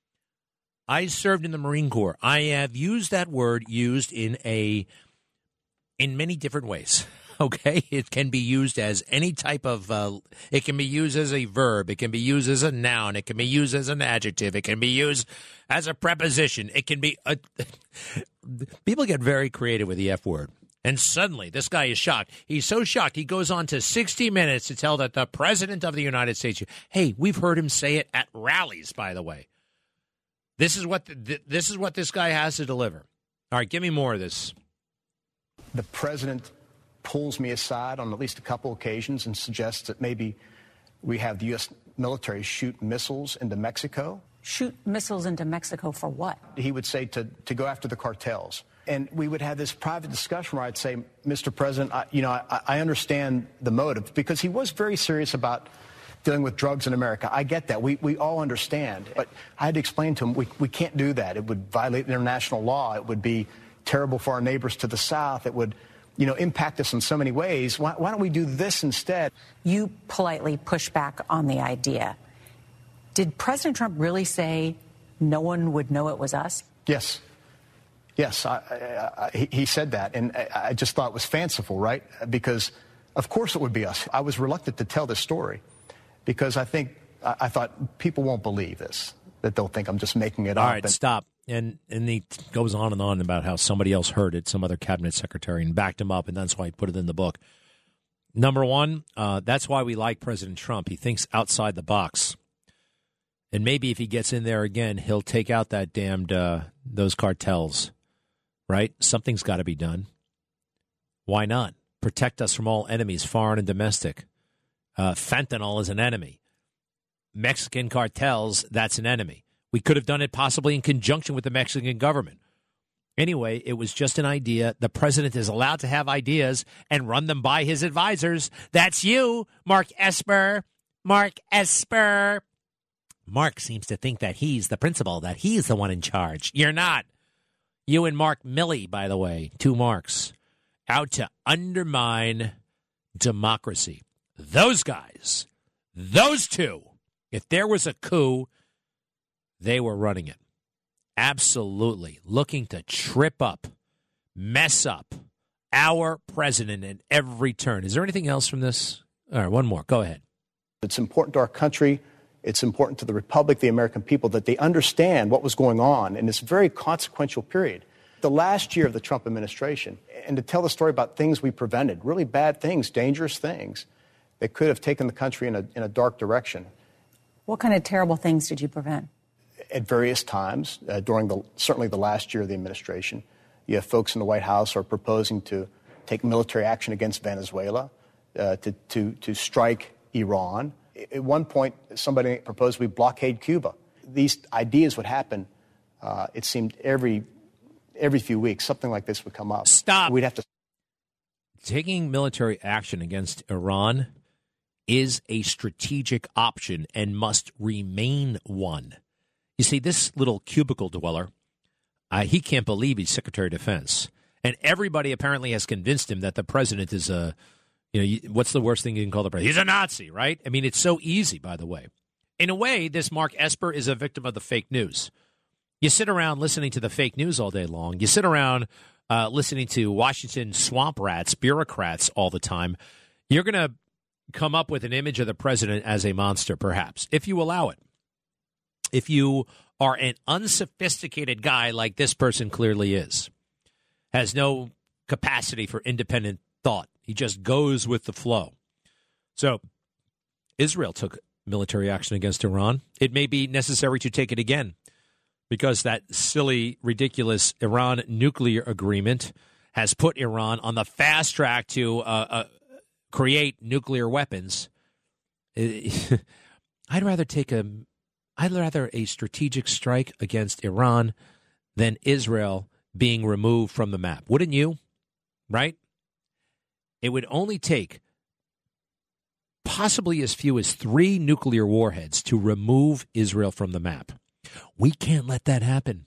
I served in the Marine Corps. I have used that word in many different ways. Okay, it can be used as any type of. It can be used as a verb. It can be used as a noun. It can be used as an adjective. It can be used as a preposition. It can be. People get very creative with the F word. And suddenly, this guy is shocked. He's so shocked, he goes on to 60 Minutes to tell that the President of the United States, hey, we've heard him say it at rallies, by the way. This is what this guy has to deliver. All right, give me more of this. The president pulls me aside on at least a couple occasions and suggests that maybe we have the U.S. military shoot missiles into Mexico. Shoot missiles into Mexico for what? He would say to go after the cartels. And we would have this private discussion where I'd say, Mr. President, I understand the motive, because he was very serious about dealing with drugs in America. I get that. We all understand. But I had to explain to him, we can't do that. It would violate international law. It would be terrible for our neighbors to the south. It would, impact us in so many ways. Why don't we do this instead? You politely push back on the idea. Did President Trump really say no one would know it was us? Yes. Yes, he said that, and I just thought it was fanciful, right? Because, of course, it would be us. I was reluctant to tell this story because I thought people won't believe this, that they'll think I'm just making it up. All right, stop. And he goes on and on about how somebody else heard it, some other cabinet secretary, and backed him up, and that's why he put it in the book. Number one, that's why we like President Trump. He thinks outside the box. And maybe if he gets in there again, he'll take out that damned, those cartels, right? Something's got to be done. Why not? Protect us from all enemies, foreign and domestic. Fentanyl is an enemy. Mexican cartels, that's an enemy. We could have done it possibly in conjunction with the Mexican government. Anyway, it was just an idea. The president is allowed to have ideas and run them by his advisors. That's you, Mark Esper. Mark Esper. Mark seems to think that he's the principal, that he's the one in charge. You're not. You and Mark Milley, by the way, 2 Marks, out to undermine democracy. Those guys, those 2, if there was a coup, they were running it. Absolutely. Looking to trip up, mess up our president at every turn. Is there anything else from this? All right, one more. Go ahead. It's important to our country. It's important to the republic, the American people, that they understand what was going on in this very consequential period. The last year of the Trump administration, and to tell the story about things we prevented, really bad things, dangerous things that could have taken the country in a dark direction. What kind of terrible things did you prevent? At various times, during certainly the last year of the administration, you have folks in the White House are proposing to take military action against Venezuela, to strike Iran. At one point, somebody proposed we blockade Cuba. These ideas would happen. It seemed every few weeks, something like this would come up. Stop. We'd have to. Taking military action against Iran is a strategic option and must remain one. You see, this little cubicle dweller, he can't believe he's Secretary of Defense. And everybody apparently has convinced him that the president is a, what's the worst thing you can call the president? He's a Nazi, right? I mean, it's so easy, by the way. In a way, this Mark Esper is a victim of the fake news. You sit around listening to the fake news all day long. You sit around listening to Washington swamp rats, bureaucrats all the time. You're going to come up with an image of the president as a monster, perhaps, if you allow it. If you are an unsophisticated guy like this person clearly is, has no capacity for independent thought. He just goes with the flow. So Israel took military action against Iran. It may be necessary to take it again because that silly, ridiculous Iran nuclear agreement has put Iran on the fast track to create nuclear weapons. I'd rather a strategic strike against Iran than Israel being removed from the map. Wouldn't you? Right? It would only take possibly as few as 3 nuclear warheads to remove Israel from the map. We can't let that happen.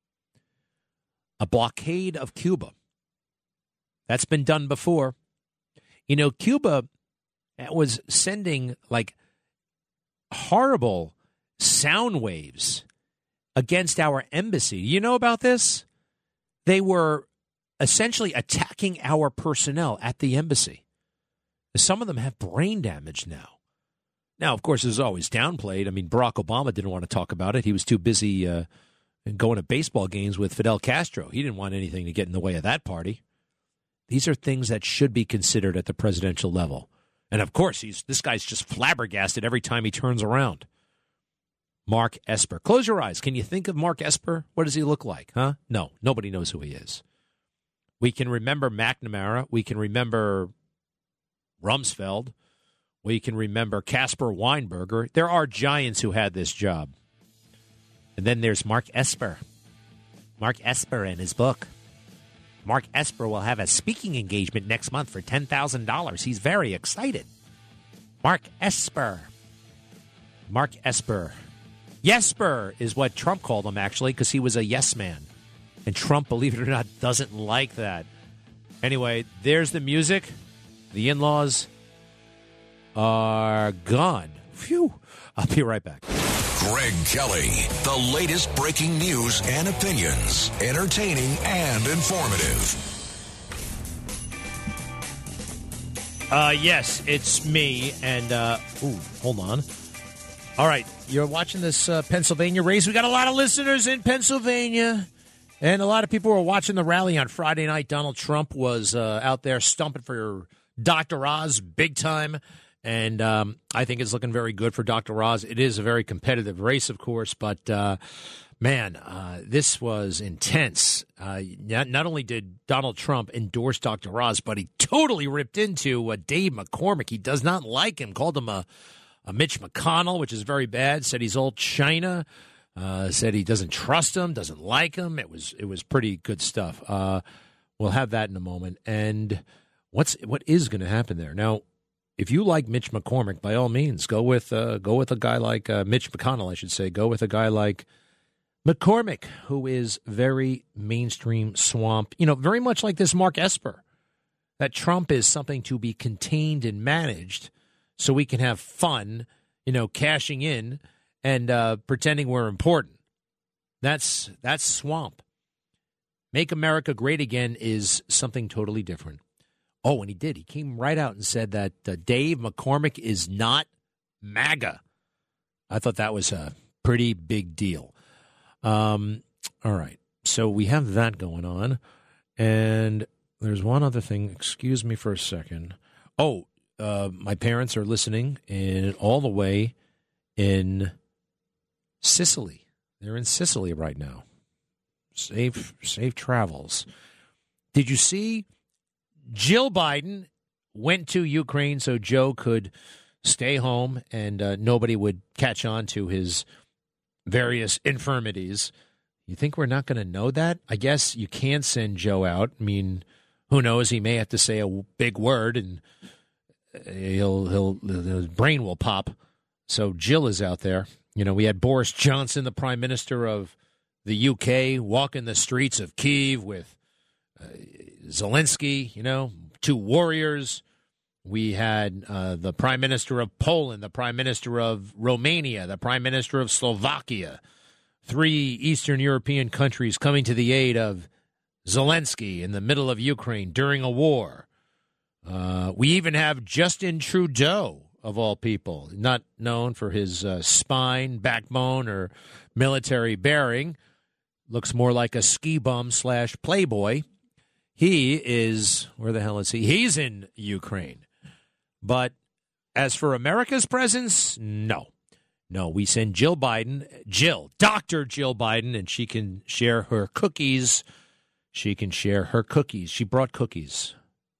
A blockade of Cuba. That's been done before. Cuba was sending horrible sound waves against our embassy. You know about this? They were essentially attacking our personnel at the embassy. Some of them have brain damage now. Now, of course, it's always downplayed. I mean, Barack Obama didn't want to talk about it. He was too busy going to baseball games with Fidel Castro. He didn't want anything to get in the way of that party. These are things that should be considered at the presidential level. And, of course, this guy's just flabbergasted every time he turns around. Mark Esper. Close your eyes. Can you think of Mark Esper? What does he look like? Huh? No, nobody knows who he is. We can remember McNamara. We can remember Rumsfeld. We can remember Caspar Weinberger. There are giants who had this job. And then there's Mark Esper. Mark Esper in his book. Mark Esper will have a speaking engagement next month for $10,000. He's very excited. Mark Esper. Mark Esper. Yesper is what Trump called him, actually, because he was a yes man. And Trump, believe it or not, doesn't like that. Anyway, there's the music. The in-laws are gone. Phew. I'll be right back. Greg Kelly, the latest breaking news and opinions, entertaining and informative. Yes, it's me. And, hold on. All right, you're watching this Pennsylvania race. We got a lot of listeners in Pennsylvania. And a lot of people were watching the rally on Friday night. Donald Trump was out there stumping for Dr. Oz big time. And I think it's looking very good for Dr. Oz. It is a very competitive race, of course, but, this was intense. Not only did Donald Trump endorse Dr. Oz, but he totally ripped into Dave McCormick. He does not like him, called him a Mitch McConnell, which is very bad, said he's old China. Said he doesn't trust him, doesn't like him. It was pretty good stuff. We'll have that in a moment. And what is going to happen there now? If you like Mitch McCormick, by all means, go with a guy like Mitch McConnell. I should say, go with a guy like McCormick, who is very mainstream swamp. Very much like this Mark Esper. That Trump is something to be contained and managed, so we can have fun. Cashing in. And pretending we're important. That's swamp. Make America great again is something totally different. Oh, and he did. He came right out and said that Dave McCormick is not MAGA. I thought that was a pretty big deal. All right. So we have that going on. And there's one other thing. Excuse me for a second. Oh, my parents are listening all the way in Sicily. They're in Sicily right now. Safe travels. Did you see Jill Biden went to Ukraine so Joe could stay home and nobody would catch on to his various infirmities? You think we're not going to know that? I guess you can't send Joe out. I mean, who knows? He may have to say a big word and his brain will pop. So Jill is out there. We had Boris Johnson, the Prime Minister of the UK, walking the streets of Kyiv with Zelensky, two warriors. We had the Prime Minister of Poland, the Prime Minister of Romania, the Prime Minister of Slovakia, 3 Eastern European countries coming to the aid of Zelensky in the middle of Ukraine during a war. We even have Justin Trudeau, of all people, not known for his spine, backbone, or military bearing. Looks more like a ski bum / playboy. He is, where the hell is he? He's in Ukraine. But as for America's presence, no. No, we send Dr. Jill Biden, and she can share her cookies. She brought cookies.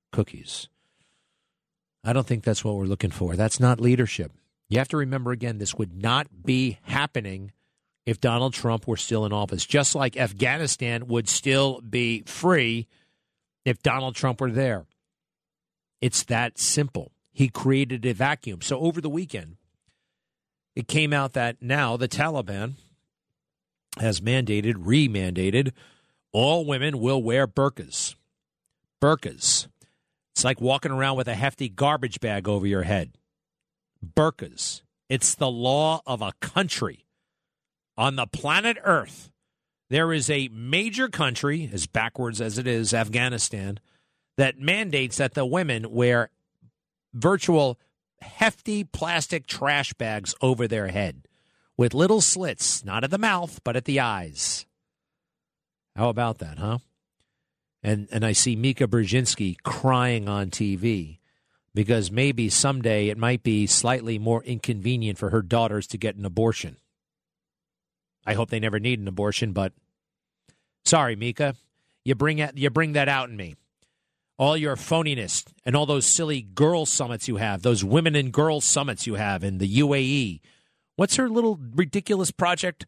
I don't think that's what we're looking for. That's not leadership. You have to remember, again, this would not be happening if Donald Trump were still in office, just like Afghanistan would still be free if Donald Trump were there. It's that simple. He created a vacuum. So over the weekend, it came out that now the Taliban has remandated, all women will wear burqas. Burqas. It's like walking around with a hefty garbage bag over your head. Burqas. It's the law of a country. On the planet Earth, there is a major country, as backwards as it is, Afghanistan, that mandates that the women wear virtual hefty plastic trash bags over their head with little slits, not at the mouth, but at the eyes. How about that, huh? And I see Mika Brzezinski crying on TV because maybe someday it might be slightly more inconvenient for her daughters to get an abortion. I hope they never need an abortion, but sorry, Mika, you bring that out in me. All your phoniness and all those silly girl summits you have, those women and girls summits you have in the UAE. What's her little ridiculous project?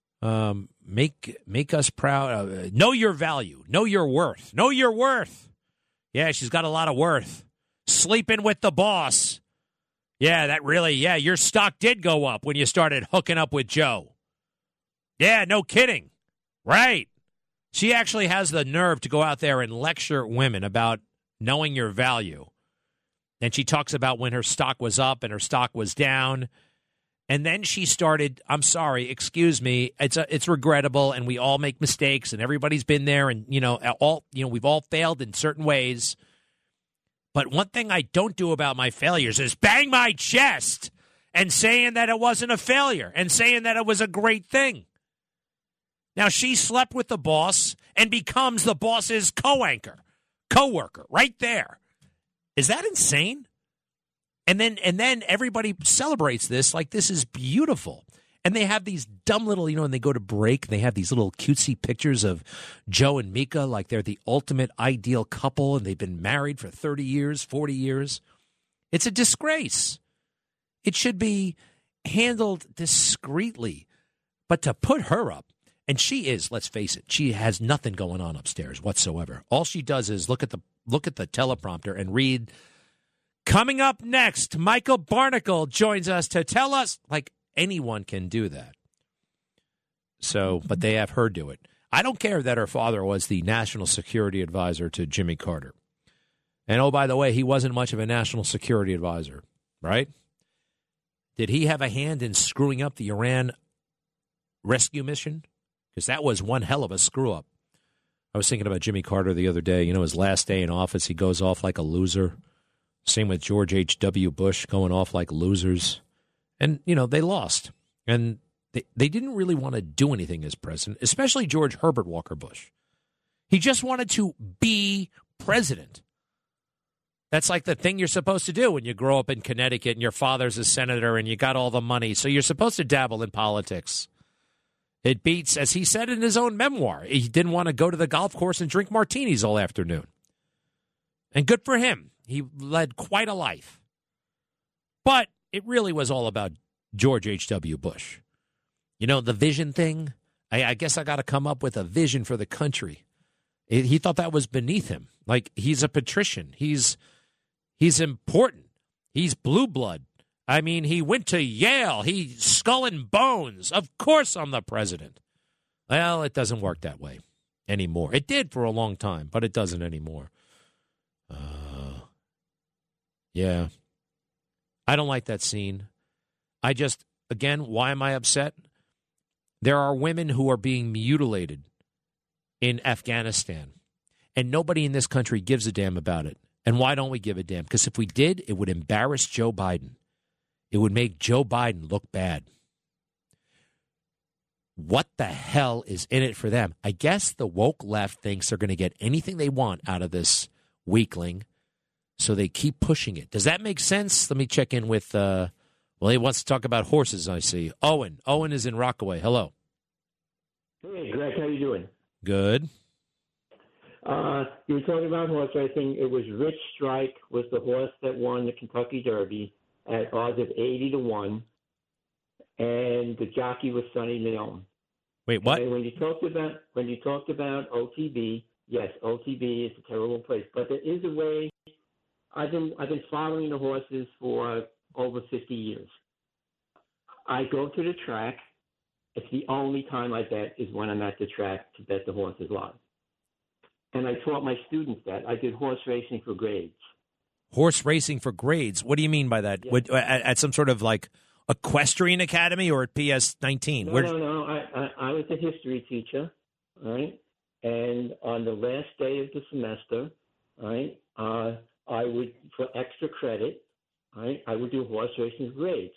Make us proud. Know your value. Know your worth. Know your worth. Yeah, she's got a lot of worth. Sleeping with the boss. Yeah, your stock did go up when you started hooking up with Joe. Yeah, no kidding. Right. She actually has the nerve to go out there and lecture women about knowing your value. And she talks about when her stock was up and her stock was down. And then she started, I'm sorry, excuse me, it's regrettable, and we all make mistakes, and everybody's been there, and we've all failed in certain ways. But one thing I don't do about my failures is bang my chest and saying that it wasn't a failure and saying that it was a great thing. Now, she slept with the boss and becomes the boss's co-worker, right there. Is that insane? And then everybody celebrates this like this is beautiful. And they have these dumb little, when they go to break, they have these little cutesy pictures of Joe and Mika like they're the ultimate ideal couple and they've been married for 30 years, 40 years. It's a disgrace. It should be handled discreetly. But to put her up, and she is, let's face it, she has nothing going on upstairs whatsoever. All she does is look at the teleprompter and read, coming up next, Michael Barnicle joins us to tell us, like anyone can do that. So, but they have her do it. I don't care that her father was the national security advisor to Jimmy Carter. And oh, by the way, he wasn't much of a national security advisor, right? Did he have a hand in screwing up the Iran rescue mission? Because that was one hell of a screw-up. I was thinking about Jimmy Carter the other day. His last day in office, he goes off like a loser. Same with George H.W. Bush going off like losers. And, they lost. And they didn't really want to do anything as president, especially George Herbert Walker Bush. He just wanted to be president. That's like the thing you're supposed to do when you grow up in Connecticut and your father's a senator and you got all the money. So you're supposed to dabble in politics. It beats, as he said in his own memoir, he didn't want to go to the golf course and drink martinis all afternoon. And good for him. He led quite a life. But it really was all about George H.W. Bush. The vision thing, I guess I got to come up with a vision for the country. He thought that was beneath him. Like, he's a patrician. He's important. He's blue blood. I mean, he went to Yale. He's skull and bones. Of course I'm the president. Well, it doesn't work that way anymore. It did for a long time, but it doesn't anymore. Yeah. I don't like that scene. Again, why am I upset? There are women who are being mutilated in Afghanistan, and nobody in this country gives a damn about it. And why don't we give a damn? Because if we did, it would embarrass Joe Biden. It would make Joe Biden look bad. What the hell is in it for them? I guess the woke left thinks they're going to get anything they want out of this weakling, so they keep pushing it. Does that make sense? Let me check in with, he wants to talk about horses, I see. Owen. Owen is in Rockaway. Hello. Hey, Greg, how you doing? Good. You were talking about horse racing. It was Rich Strike was the horse that won the Kentucky Derby at odds of 80-1, and the jockey was Sonny Leone. Wait, what? And when you talked about OTB, yes, OTB is a terrible place, but there is a way. I've been following the horses for over 50 years. I go to the track. It's the only time I bet is when I'm at the track to bet the horses live. And I taught my students that. I did horse racing for grades. Horse racing for grades? What do you mean by that? Yeah. At some sort of like equestrian academy or at PS 19? No. I was a history teacher, right? And on the last day of the semester, right, I would, for extra credit, right, I would do horse racing for grades.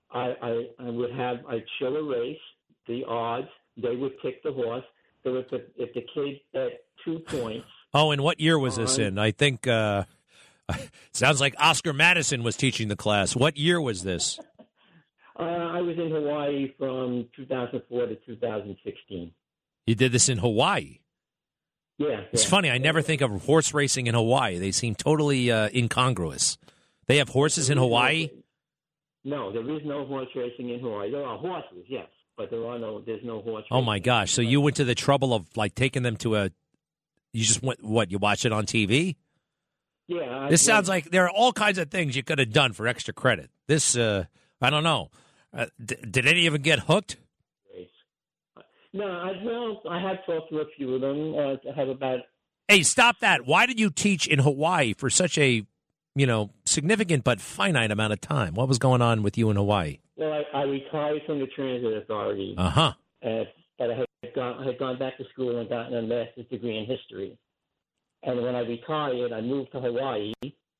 I'd show a race, the odds, they would pick the horse. So if the kid bet 2 points. Oh, and what year was this in? I think sounds like Oscar Madison was teaching the class. What year was this? I was in Hawaii from 2004 to 2016. You did this in Hawaii? Yeah. It's funny. I never think of horse racing in Hawaii. They seem totally incongruous. They have horses in Hawaii? No, there is no horse racing in Hawaii. There are horses, yes, but there's no horse racing. Oh, my gosh. So you went to the trouble of, like, taking them to you just went, you watch it on TV? Yeah. This sounds like there are all kinds of things you could have done for extra credit. This, I don't know. Did any of them get hooked? No, I have talked to a few of them. I have about. Hey, stop that! Why did you teach in Hawaii for such a, significant but finite amount of time? What was going on with you in Hawaii? Well, I retired from the Transit Authority. Uh-huh. But I had gone back to school and gotten a master's degree in history. And when I retired, I moved to Hawaii,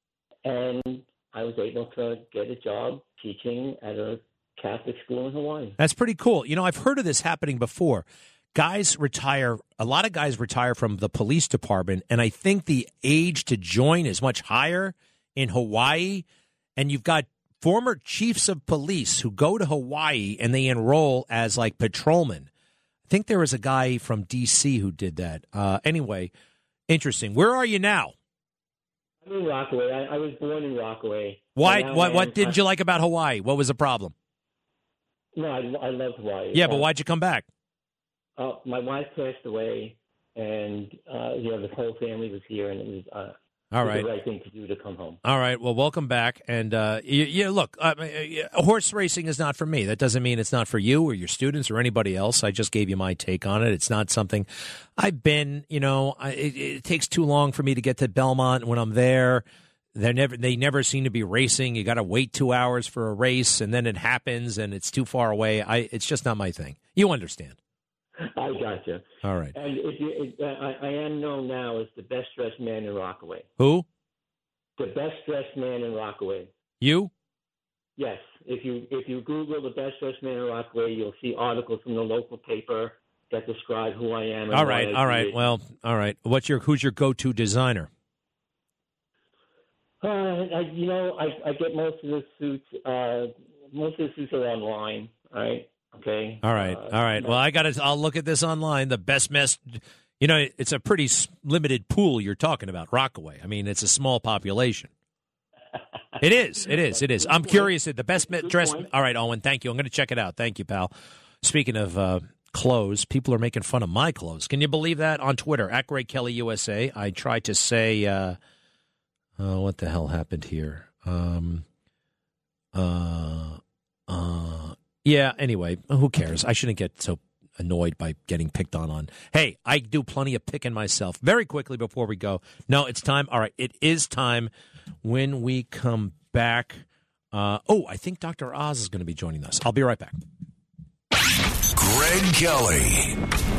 and I was able to get a job teaching at a Catholic school in Hawaii. That's pretty cool. You know, I've heard of this happening before. Guys retire, a lot of guys retire from the police department, and I think the age to join is much higher in Hawaii. And you've got former chiefs of police who go to Hawaii and they enroll as like patrolmen. I think there was a guy from D.C. who did that. Anyway, interesting. Where are you now? I'm in Rockaway. I was born in Rockaway. Why? What didn't you like about Hawaii? What was the problem? No, I love Hawaii. Yeah, but why'd you come back? My wife passed away, and the whole family was here, and it was all right. the right thing to do to come home. All right. Well, welcome back. And look, horse racing is not for me. That doesn't mean it's not for you or your students or anybody else. I just gave you my take on it. It's not something I've been. It takes too long for me to get to Belmont when I'm there. They never seem to be racing. You got to wait 2 hours for a race, and then it happens, and it's too far away. It's just not my thing. You understand? I gotcha. All right. And I am known now as the best dressed man in Rockaway. Who? The best dressed man in Rockaway. You? Yes. If you Google the best dressed man in Rockaway, you'll see articles from the local paper that describe who I am. And all right. Well, all right. Who's your go-to designer? I get most of the suits. Most of the suits are online. Right. Okay. All right. Well, I'll look at this online. The best mess. It's a pretty limited pool you're talking about, Rockaway. I mean, it's a small population. It is. I'm curious. The best dress. All right, Owen. Thank you. I'm going to check it out. Thank you, pal. Speaking of clothes, people are making fun of my clothes. Can you believe that? On Twitter, at Greg Kelly USA, I tried to say, what the hell happened here? Yeah, anyway, who cares? I shouldn't get so annoyed by getting picked on. Hey, I do plenty of picking myself. Very quickly before we go. No, it's time. All right, it is time when we come back. I think Dr. Oz is going to be joining us. I'll be right back. Greg Kelly.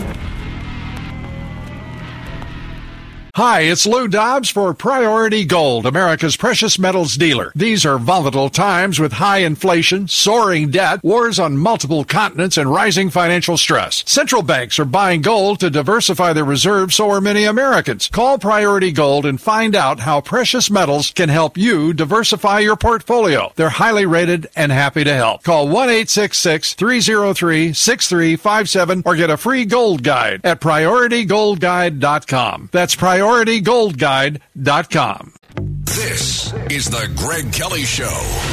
Hi, it's Lou Dobbs for Priority Gold, America's precious metals dealer. These are volatile times with high inflation, soaring debt, wars on multiple continents, and rising financial stress. Central banks are buying gold to diversify their reserves, so are many Americans. Call Priority Gold and find out how precious metals can help you diversify your portfolio. They're highly rated and happy to help. Call 1-866-303-6357 or get a free gold guide at PriorityGoldGuide.com. That's PriorityGoldGuide.com. This is the Greg Kelly Show.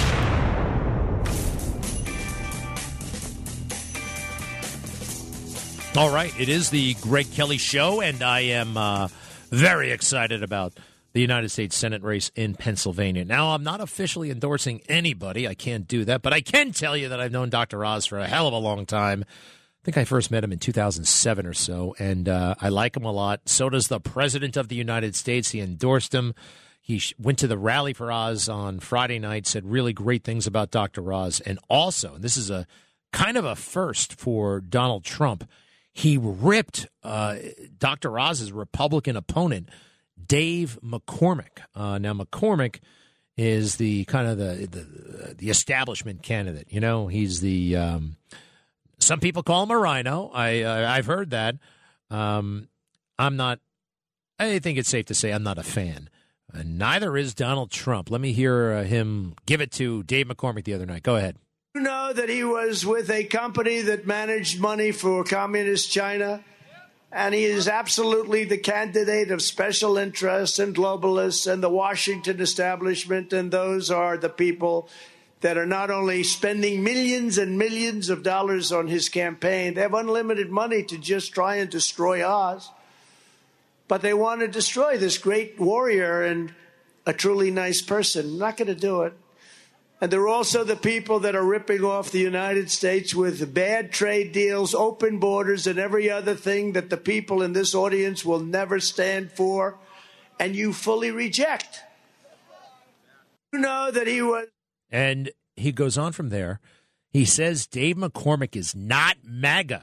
All right, it is the Greg Kelly Show, and I am very excited about the United States Senate race in Pennsylvania. Now, I'm not officially endorsing anybody. I can't do that, but I can tell you that I've known Dr. Oz for a hell of a long time. I think I first met him in 2007 or so, and I like him a lot. So does the President of the United States. He endorsed him. He went to the Rally for Oz on Friday night, said really great things about Dr. Oz. And also, and this is a kind of a first for Donald Trump, he ripped Dr. Oz's Republican opponent, Dave McCormick. Now, McCormick is the kind of the establishment candidate. You know, he's the some people call him a rhino. I've heard that. I'm not. I think it's safe to say I'm not a fan. Neither is Donald Trump. Let me hear him give it to Dave McCormick the other night. Go ahead. You know that he was with a company that managed money for communist China, and he is absolutely the candidate of special interests and globalists and the Washington establishment, and those are the people that are not only spending millions and millions of dollars on his campaign, they have unlimited money to just try and destroy Oz, but they want to destroy this great warrior and a truly nice person. Not going to do it. And there are also the people that are ripping off the United States with bad trade deals, open borders, and every other thing that the people in this audience will never stand for, and you fully reject. You know that he was... And he goes on from there. He says Dave McCormick is not MAGA.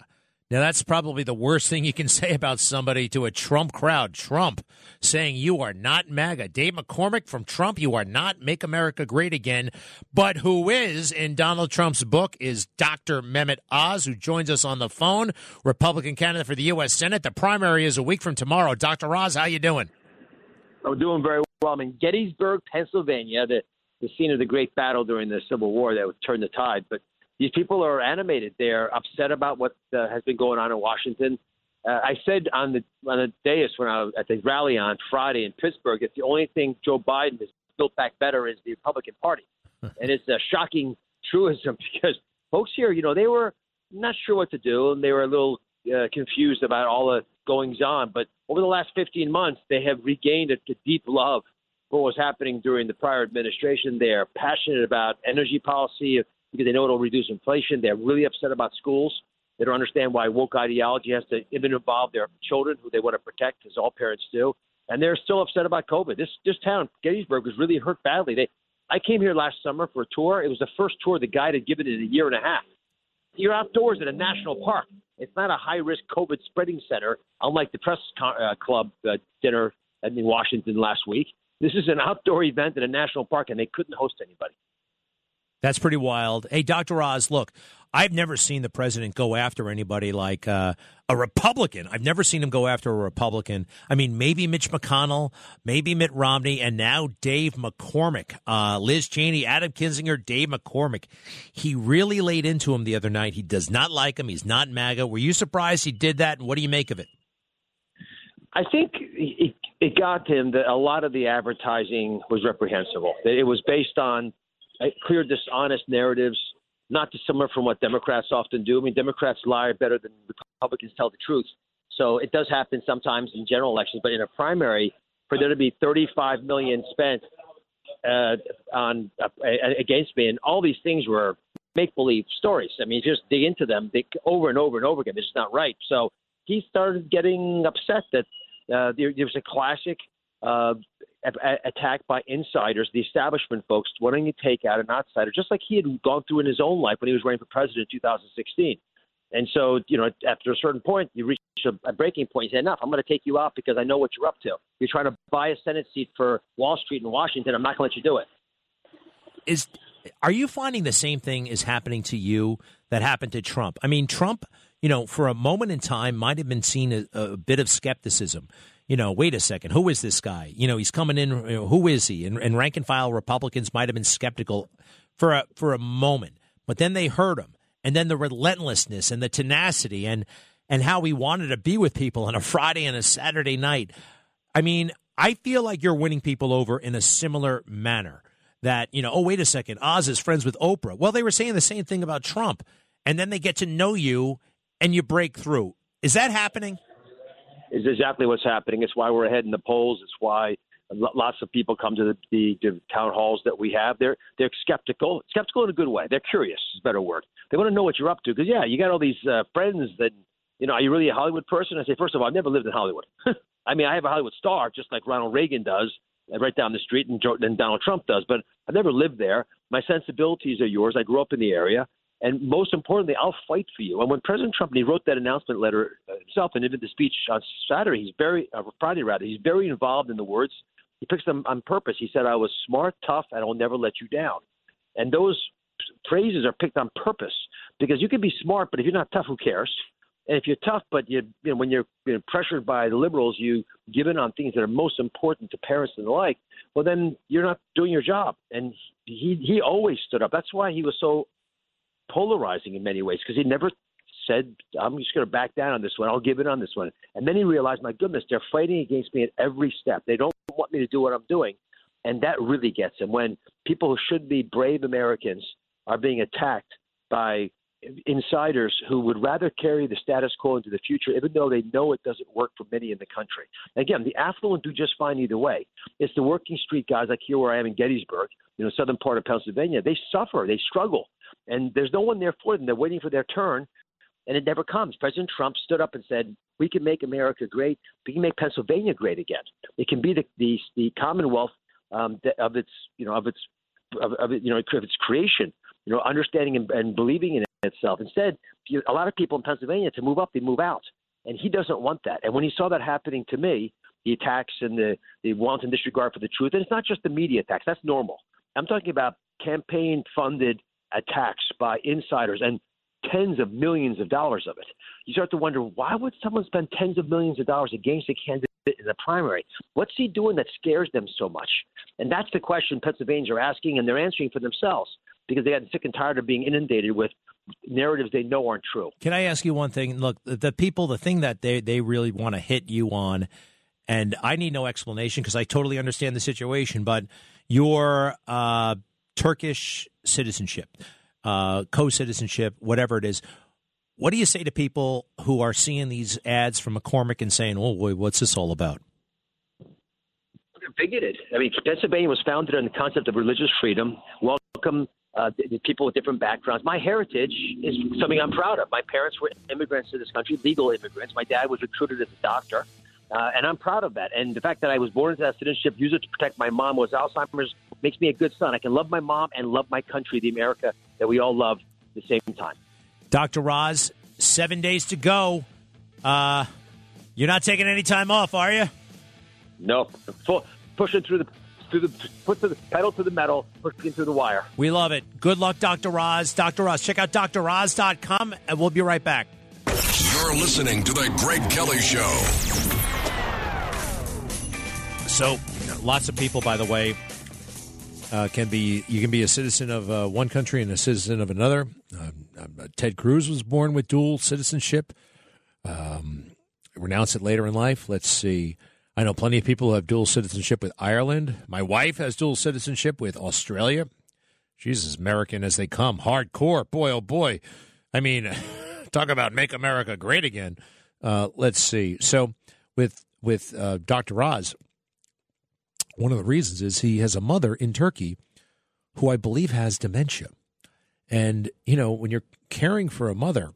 Now, that's probably the worst thing you can say about somebody to a Trump crowd. Trump saying you are not MAGA. Dave McCormick from Trump, you are not Make America Great Again. But who is in Donald Trump's book is Dr. Mehmet Oz, who joins us on the phone, Republican candidate for the U.S. Senate. The primary is a week from tomorrow. Dr. Oz, how you doing? I'm doing very well. I'm in Gettysburg, Pennsylvania, the scene of the great battle during the Civil War that would turn the tide. But these people are animated. They're upset about what has been going on in Washington. I said on the dais when I was at the rally on Friday in Pittsburgh that the only thing Joe Biden has built back better is the Republican Party. And it's a shocking truism because folks here, they were not sure what to do, and they were a little confused about all the goings-on. But over the last 15 months, they have regained a deep love for what was happening during the prior administration. They're passionate about energy policy because they know it'll reduce inflation. They're really upset about schools. They don't understand why woke ideology has to even involve their children, who they want to protect, as all parents do. And they're still upset about COVID. This town, Gettysburg, was really hurt badly. I came here last summer for a tour. It was the first tour the guide had given in a year and a half. You're outdoors at a national park. It's not a high-risk COVID spreading center, unlike the press club dinner in Washington last week. This is an outdoor event at a national park, and they couldn't host anybody. That's pretty wild. Hey, Dr. Oz, look, I've never seen the president go after anybody like a Republican. I've never seen him go after a Republican. I mean, maybe Mitch McConnell, maybe Mitt Romney, and now Dave McCormick. Liz Cheney, Adam Kinzinger, Dave McCormick. He really laid into him the other night. He does not like him. He's not MAGA. Were you surprised he did that, and what do you make of it? I think it got to him that a lot of the advertising was reprehensible. It was based on clear, dishonest narratives, not dissimilar from what Democrats often do. I mean, Democrats lie better than Republicans tell the truth. So it does happen sometimes in general elections, but in a primary, for there to be $35 million spent against me, and all these things were make-believe stories. I mean, just dig into them over and over and over again. It's just not right. So he started getting upset that there was a classic attack by insiders, the establishment folks, wanting to take out an outsider, just like he had gone through in his own life when he was running for president in 2016. And so, after a certain point, you reach a breaking point. You say, enough, I'm going to take you out because I know what you're up to. You're trying to buy a Senate seat for Wall Street in Washington. I'm not going to let you do it. Are you finding the same thing is happening to you that happened to Trump? I mean, Trump, for a moment in time might have been seen a bit of skepticism. Wait a second, who is this guy? He's coming in, who is he? And rank and file Republicans might have been skeptical for a moment, but then they heard him. And then the relentlessness and the tenacity and how he wanted to be with people on a Friday and a Saturday night. I mean, I feel like you're winning people over in a similar manner that, wait a second, Oz is friends with Oprah. Well, they were saying the same thing about Trump. And then they get to know you and you break through. Is that happening? Is exactly what's happening. It's why we're ahead in the polls. It's why lots of people come to the town halls that we have. They're skeptical in a good way. They're curious is a better word. They want to know what you're up to because, you got all these friends that, are you really a Hollywood person? I say, first of all, I've never lived in Hollywood. I mean, I have a Hollywood star just like Ronald Reagan does right down the street and Donald Trump does, but I've never lived there. My sensibilities are yours. I grew up in the area. And most importantly, I'll fight for you. And when President Trump, he wrote that announcement letter himself and even the speech on Saturday, Friday, he's very involved in the words. He picks them on purpose. He said, I was smart, tough, and I'll never let you down. And those phrases are picked on purpose because you can be smart, but if you're not tough, who cares? And if you're tough, but when you're pressured by the liberals, you give in on things that are most important to parents and the like, well, then you're not doing your job. And he always stood up. That's why he was so polarizing in many ways, because he never said, I'm just going to back down on this one. I'll give in on this one. And then he realized, my goodness, they're fighting against me at every step. They don't want me to do what I'm doing. And that really gets him when people who should be brave Americans are being attacked by insiders who would rather carry the status quo into the future, even though they know it doesn't work for many in the country. Again, the affluent do just fine either way. It's the working street guys like here where I am in Gettysburg, southern part of Pennsylvania. They suffer. They struggle. And there's no one there for them. They're waiting for their turn, and it never comes. President Trump stood up and said, we can make America great. We can make Pennsylvania great again. It can be the Commonwealth of its creation, understanding and believing in it. itself. Instead, a lot of people in Pennsylvania, to move up, they move out. And he doesn't want that. And when he saw that happening to me, the attacks and the wanton disregard for the truth, and it's not just the media attacks. That's normal. I'm talking about campaign-funded attacks by insiders and tens of millions of dollars of it. You start to wonder, why would someone spend tens of millions of dollars against a candidate in the primary? What's he doing that scares them so much? And that's the question Pennsylvanians are asking, and they're answering for themselves because they got sick and tired of being inundated with narratives they know aren't true. Can I ask you one thing? Look, the thing that they really want to hit you on, and I need no explanation because I totally understand the situation, but your Turkish citizenship, co-citizenship, whatever it is, what do you say to people who are seeing these ads from McCormick and saying, oh, boy, what's this all about? They're bigoted. I mean, Pennsylvania was founded on the concept of religious freedom, welcome the people with different backgrounds. My heritage is something I'm proud of. My parents were immigrants to this country, legal immigrants. My dad was recruited as a doctor, and I'm proud of that. And the fact that I was born into that citizenship, used it to protect my mom, was Alzheimer's, makes me a good son. I can love my mom and love my country, the America that we all love at the same time. Dr. Roz, 7 days to go. You're not taking any time off, are you? No. Pushing through the pedal to the metal, pushing through the wire. We love it. Good luck, Dr. Roz. Dr. Roz, check out droz.com, and we'll be right back. You're listening to The Greg Kelly Show. So, lots of people, by the way, you can be a citizen of one country and a citizen of another. Ted Cruz was born with dual citizenship. Renounce it later in life. Let's see. I know plenty of people who have dual citizenship with Ireland. My wife has dual citizenship with Australia. She's as American as they come. Hardcore. Boy, oh boy. I mean, talk about make America great again. Let's see. So with Dr. Roz, one of the reasons is he has a mother in Turkey who I believe has dementia. And, you know, when you're caring for a mother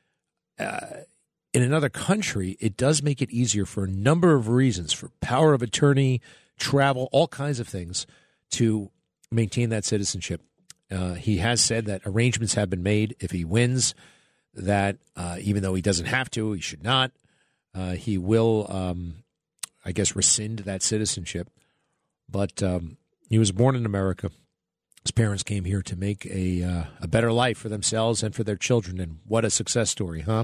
in another country, it does make it easier for a number of reasons, for power of attorney, travel, all kinds of things to maintain that citizenship. He has said that arrangements have been made if he wins, that even though he doesn't have to, he should not. He will, I guess, rescind that citizenship. But he was born in America. His parents came here to make a better life for themselves and for their children. And what a success story, huh?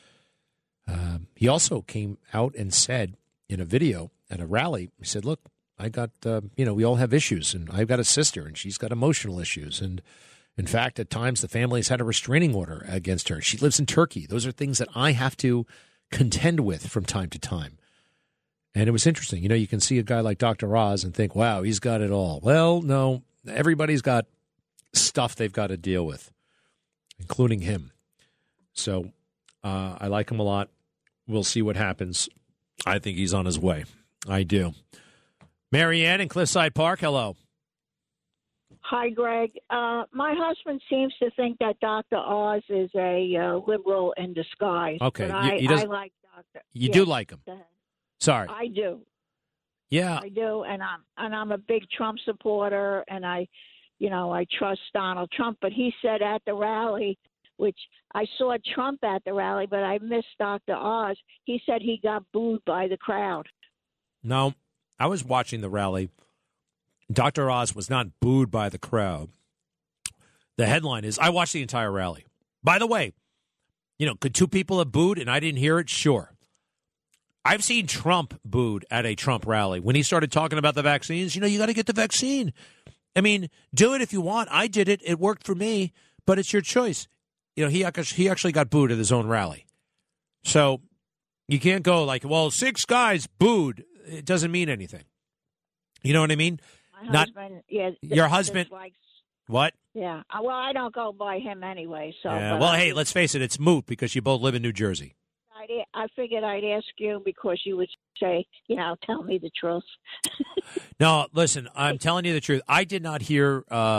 He also came out and said in a video at a rally, he said, look, I got, we all have issues, and I've got a sister, and she's got emotional issues. And in fact, at times, the family's had a restraining order against her. She lives in Turkey. Those are things that I have to contend with from time to time. And it was interesting. You know, you can see a guy like Dr. Roz and think, wow, he's got it all. Well, no, everybody's got stuff they've got to deal with, including him. So I like him a lot. We'll see what happens. I think he's on his way. I do. Marianne in Cliffside Park, hello. Hi, Greg. My husband seems to think that Dr. Oz is a liberal in disguise. Okay. But I like Dr. You do like him? Sorry. I do. Yeah. I do, and I'm a big Trump supporter, and I trust Donald Trump. But he said at the rally, which I saw Trump at the rally, but I missed Dr. Oz. He said he got booed by the crowd. No, I was watching the rally. Dr. Oz was not booed by the crowd. The headline is, I watched the entire rally. By the way, could two people have booed and I didn't hear it? Sure. I've seen Trump booed at a Trump rally. When he started talking about the vaccines, you got to get the vaccine. I mean, do it if you want. I did it. It worked for me, but it's your choice. He actually got booed at his own rally. So you can't go like, well, 6 guys booed. It doesn't mean anything. You know what I mean? My husband, your husband. What? Yeah. Well, I don't go by him anyway. So. Yeah, well, hey, let's face it. It's moot because you both live in New Jersey. I figured I'd ask you because you would say, tell me the truth. No, listen, I'm telling you the truth. I did not hear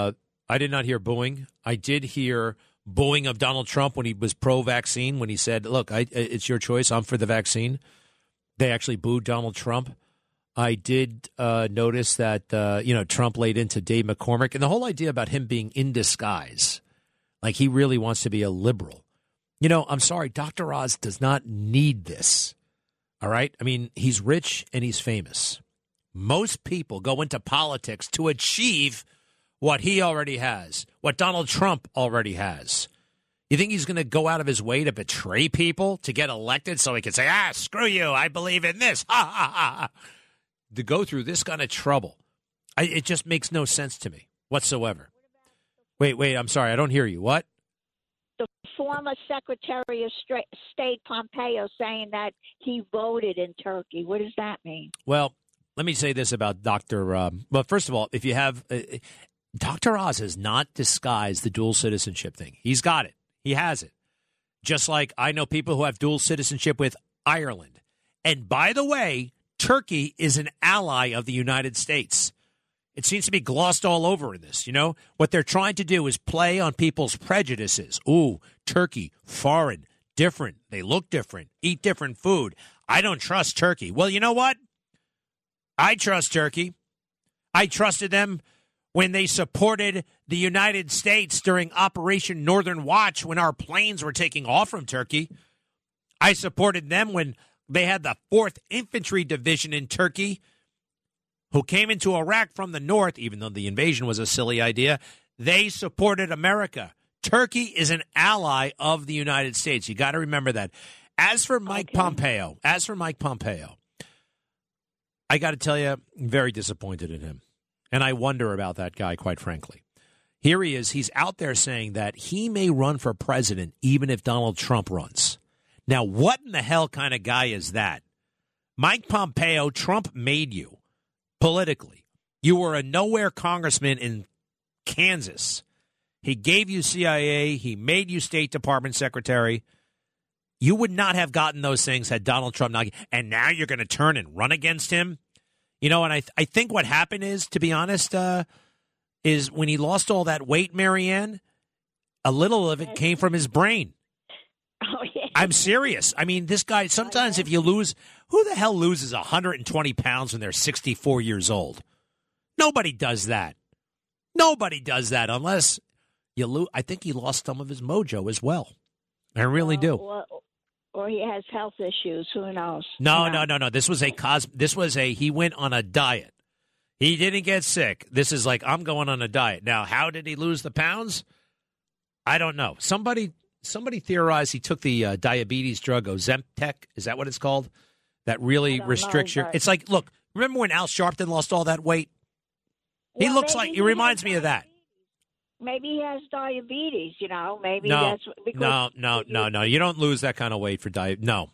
booing. I did hear booing of Donald Trump when he was pro-vaccine, when he said, look, it's your choice. I'm for the vaccine. They actually booed Donald Trump. I did notice that, Trump laid into Dave McCormick. And the whole idea about him being in disguise, Like he really wants to be a liberal. You know, I'm sorry, Dr. Oz does not need this. All right? I mean, he's rich and he's famous. Most people go into politics to achieve what he already has, what Donald Trump already has. You think he's going to go out of his way to betray people to get elected so he can say, screw you, I believe in this, ha, ha, ha. To go through this kind of trouble. It just makes no sense to me whatsoever. Wait, I'm sorry, I don't hear you. What? The former Secretary of State Pompeo saying that he voted in Turkey. What does that mean? Well, let me say this about Dr. Well, first of all, if you have Dr. Oz has not disguised the dual citizenship thing. He's got it. He has it. Just like I know people who have dual citizenship with Ireland. And by the way, Turkey is an ally of the United States. It seems to be glossed all over in this, you know? What they're trying to do is play on people's prejudices. Ooh, Turkey, foreign, different. They look different, eat different food. I don't trust Turkey. Well, you know what? I trust Turkey. I trusted them when they supported the United States during Operation Northern Watch when our planes were taking off from Turkey. I supported them when they had the 4th Infantry Division in Turkey, who came into Iraq from the north, even though the invasion was a silly idea. They supported America. Turkey is an ally of the United States. You got to remember that. As for Mike Pompeo, I got to tell you, I'm very disappointed in him. And I wonder about that guy, quite frankly. Here he is. He's out there saying that he may run for president even if Donald Trump runs. Now, what in the hell kind of guy is that? Mike Pompeo, Trump made you politically. You were a nowhere congressman in Kansas. He gave you CIA. He made you State Department secretary. You would not have gotten those things had Donald Trump not. And now you're going to turn and run against him? You know, and I think what happened is, to be honest, is when he lost all that weight, Marianne, a little of it came from his brain. Oh, yeah. I'm serious. I mean, this guy, sometimes if you lose, who the hell loses 120 pounds when they're 64 years old? Nobody does that. Nobody does that unless you lose. I think he lost some of his mojo as well. I really do. Or he has health issues. Who knows? No. This was he went on a diet. He didn't get sick. This is like, I'm going on a diet. Now, how did he lose the pounds? I don't know. Somebody theorized he took the diabetes drug Ozempic. Is that what it's called? That really restricts your. It's like, look, remember when Al Sharpton lost all that weight? He looks like, he reminds me of that. Maybe he has diabetes, you know. Maybe no, that's because no. You don't lose that kind of weight for diabetes. No.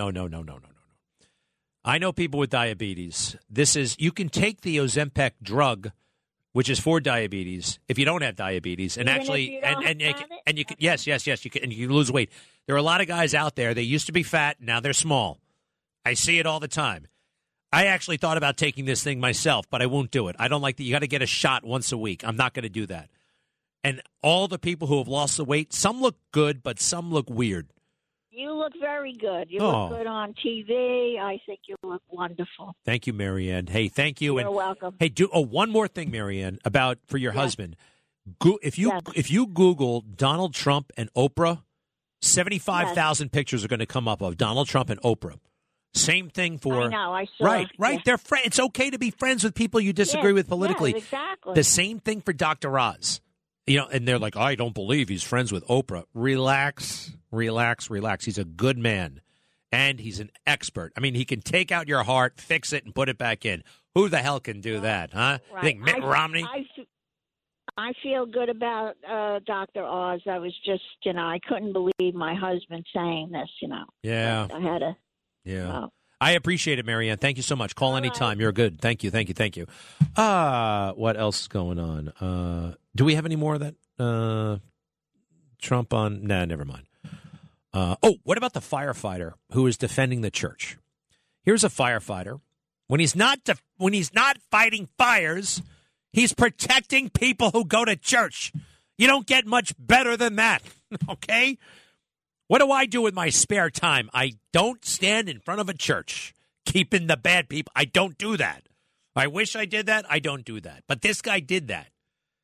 I know people with diabetes. You can take the Ozempic drug, which is for diabetes, if you don't have diabetes, and Even actually, if you can, yes, you can, and you can lose weight. There are a lot of guys out there. They used to be fat, now they're small. I see it all the time. I actually thought about taking this thing myself, but I won't do it. I don't like that. You got to get a shot once a week. I'm not going to do that. And all the people who have lost the weight, some look good, but some look weird. You look very good. You look good on TV. I think you look wonderful. Thank you, Marianne. Hey, thank you. You're welcome. Hey, one more thing, Marianne, for your husband. If you Google Donald Trump and Oprah, 75,000 pictures are going to come up of Donald Trump and Oprah. Same thing for. I know. I saw. Right. Yeah. They're friends. It's okay to be friends with people you disagree with politically. Yes, exactly. The same thing for Dr. Oz. You know, and they're like, I don't believe he's friends with Oprah. Relax. He's a good man, and he's an expert. I mean, he can take out your heart, fix it, and put it back in. Who the hell can do that, huh? Right. You think Mitt Romney? I feel good about Dr. Oz. I was just, I couldn't believe my husband saying this, Yeah. I had to. Yeah. I appreciate it, Marianne. Thank you so much. Call anytime. You're good. Thank you. What else is going on? Do we have any more of that? Trump on? Nah, never mind. What about the firefighter who is defending the church? Here's a firefighter. When he's not fighting fires, he's protecting people who go to church. You don't get much better than that, okay? What do I do with my spare time? I don't stand in front of a church keeping the bad people. I don't do that. I wish I did that. I don't do that. But this guy did that.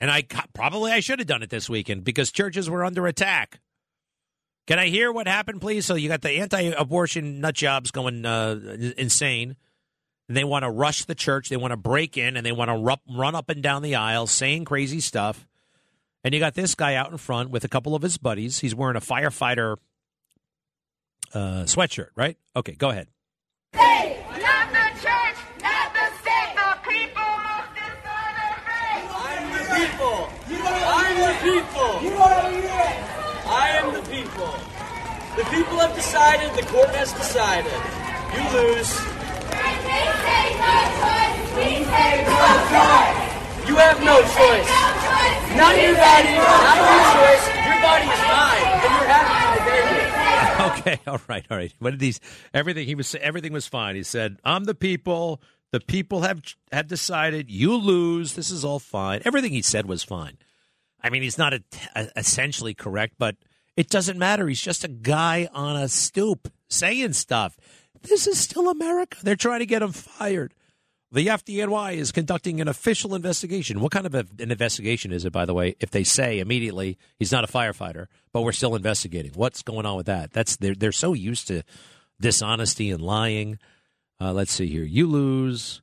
And I should have done it this weekend because churches were under attack. Can I hear what happened, please? So you got the anti-abortion nut jobs going insane. And they want to rush the church. They want to break in, and they want to run up and down the aisle saying crazy stuff. And you got this guy out in front with a couple of his buddies. He's wearing a firefighter sweatshirt, right? Okay, go ahead. State, not the church, not the state. The people must decide their fate. I'm the people. I'm the people. I am the people. The people have decided. The court has decided. You lose. They say no choice. We say no choice. You have no choice. Not your body, not your choice. Your body is mine, and you're having my baby. Okay, all right. What did these? Everything was fine. He said, "I'm the people. The people have decided. You lose. This is all fine." Everything he said was fine. I mean, he's not essentially correct, but it doesn't matter. He's just a guy on a stoop saying stuff. This is still America. They're trying to get him fired. The FDNY is conducting an official investigation. What kind of an investigation is it, by the way, if they say immediately he's not a firefighter, but we're still investigating? What's going on with that? They're so used to dishonesty and lying. Let's see here. You lose.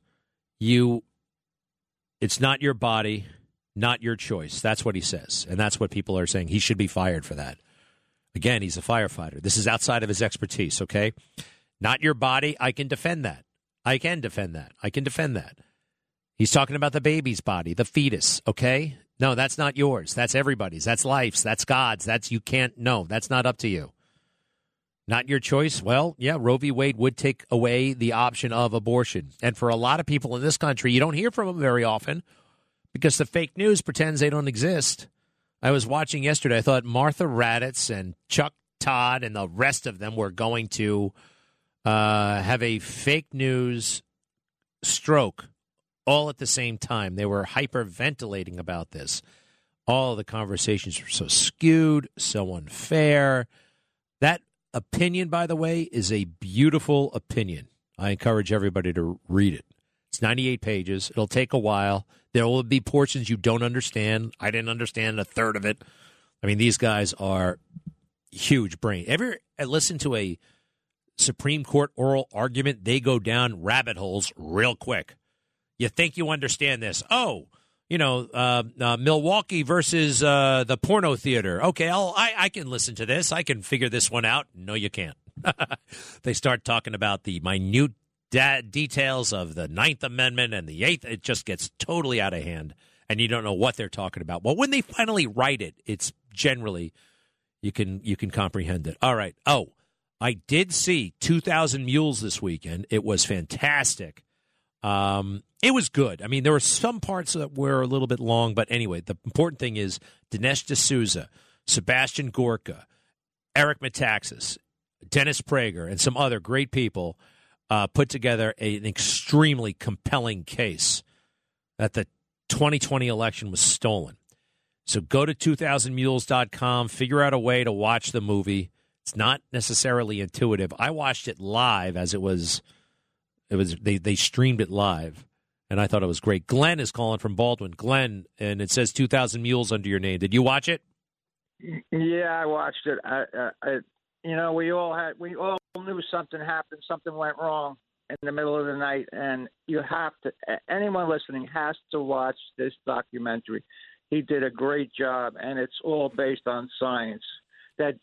It's not your body, not your choice. That's what he says, and that's what people are saying. He should be fired for that. Again, he's a firefighter. This is outside of his expertise, okay? Not your body. I can defend that. I can defend that. He's talking about the baby's body, the fetus, okay? No, that's not yours. That's everybody's. That's life's. That's God's. That's not up to you. Not your choice? Well, yeah, Roe v. Wade would take away the option of abortion. And for a lot of people in this country, you don't hear from them very often because the fake news pretends they don't exist. I was watching yesterday. I thought Martha Raddatz and Chuck Todd and the rest of them were going to have a fake news stroke all at the same time. They were hyperventilating about this. All the conversations were so skewed, so unfair. That opinion, by the way, is a beautiful opinion. I encourage everybody to read it. It's 98 pages. It'll take a while. There will be portions you don't understand. I didn't understand a third of it. I mean, these guys are huge brain. Ever listen to a Supreme Court oral argument? They go down rabbit holes real quick. You think you understand this. Oh, Milwaukee versus the porno theater. Okay, I can listen to this. I can figure this one out. No, you can't. They start talking about the minute details of the Ninth Amendment and the Eighth. It just gets totally out of hand, and you don't know what they're talking about. Well, when they finally write it, it's generally you can comprehend it. All right. Oh, I did see 2,000 Mules this weekend. It was fantastic. It was good. I mean, there were some parts that were a little bit long, but anyway, the important thing is Dinesh D'Souza, Sebastian Gorka, Eric Metaxas, Dennis Prager, and some other great people put together an extremely compelling case that the 2020 election was stolen. So go to 2000mules.com, figure out a way to watch the movie. It's not necessarily intuitive. I watched it live as it was they streamed it live, and I thought it was great. Glenn is calling from Baldwin. Glenn, and it says 2,000 Mules under your name. Did you watch it? Yeah, I watched it. We all knew something happened, something went wrong in the middle of the night, and anyone listening has to watch this documentary. He did a great job, and it's all based on science. That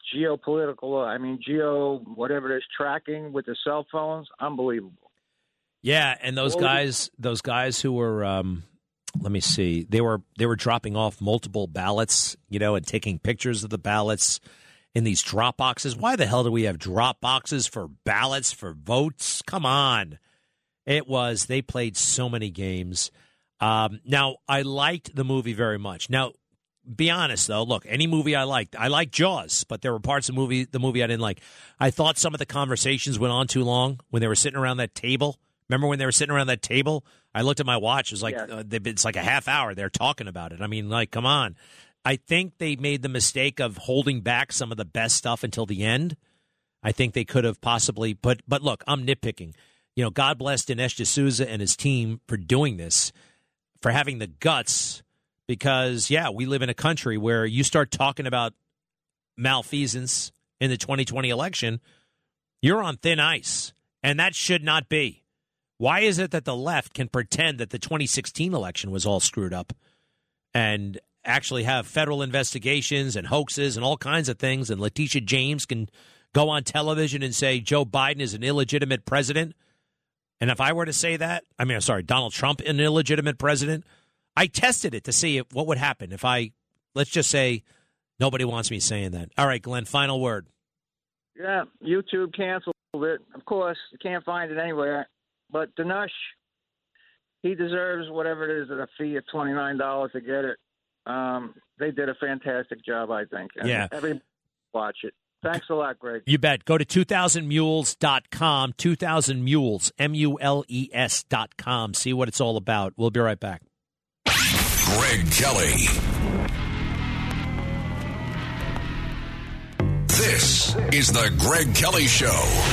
whatever it is, tracking with the cell phones, unbelievable. Yeah, and those guys who were, let me see, they were dropping off multiple ballots, and taking pictures of the ballots in these drop boxes. Why the hell do we have drop boxes for ballots, for votes? Come on. They played so many games. Now, I liked the movie very much. Now, be honest, though. Look, any movie I liked Jaws, but there were parts of the movie I didn't like. I thought some of the conversations went on too long when they were sitting around that table. Remember when they were sitting around that table? I looked at my watch. It was like it's like a half hour. They're talking about it. I mean, like, come on. I think they made the mistake of holding back some of the best stuff until the end. I think they could have possibly but look, I'm nitpicking. God bless Dinesh D'Souza and his team for doing this, for having the guts because, yeah, we live in a country where you start talking about malfeasance in the 2020 election, you're on thin ice, and that should not be. Why is it that the left can pretend that the 2016 election was all screwed up and actually have federal investigations and hoaxes and all kinds of things, and Letitia James can go on television and say Joe Biden is an illegitimate president? And if I were to say that, Donald Trump an illegitimate president, I tested it to see what would happen if let's just say nobody wants me saying that. All right, Glenn, final word. Yeah, YouTube canceled it. Of course, you can't find it anywhere. But Dinesh, he deserves whatever it is at a fee of $29 to get it. They did a fantastic job, I think. And yeah. Everybody watch it. Thanks a lot, Greg. You bet. Go to 2000mules.com, 2000mules, MULES.com. See what it's all about. We'll be right back. Greg Kelly. This is the Greg Kelly Show.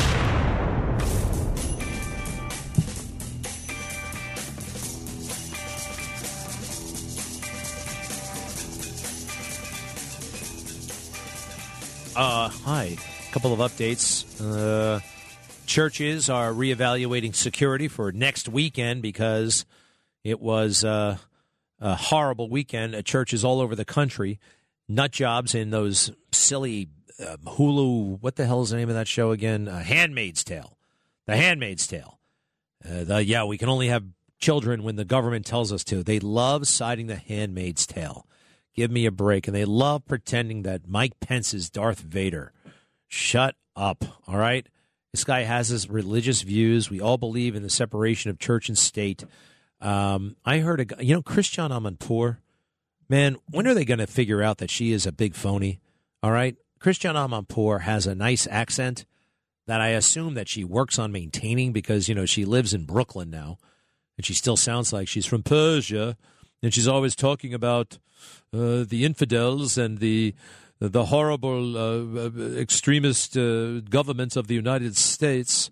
Hi. A couple of updates. Churches are reevaluating security for next weekend because it was a horrible weekend at churches all over the country. Nut jobs in those silly Hulu, what the hell is the name of that show again? Handmaid's Tale. The Handmaid's Tale. We can only have children when the government tells us to. They love citing the Handmaid's Tale. Give me a break. And they love pretending that Mike Pence is Darth Vader. Shut up, all right? This guy has his religious views. We all believe in the separation of church and state. I heard a guy, Christiane Amanpour, man, when are they going to figure out that she is a big phony, all right? Christiane Amanpour has a nice accent that I assume that she works on maintaining because, she lives in Brooklyn now, and she still sounds like she's from Persia, and she's always talking about the infidels and the horrible extremist government of the United States.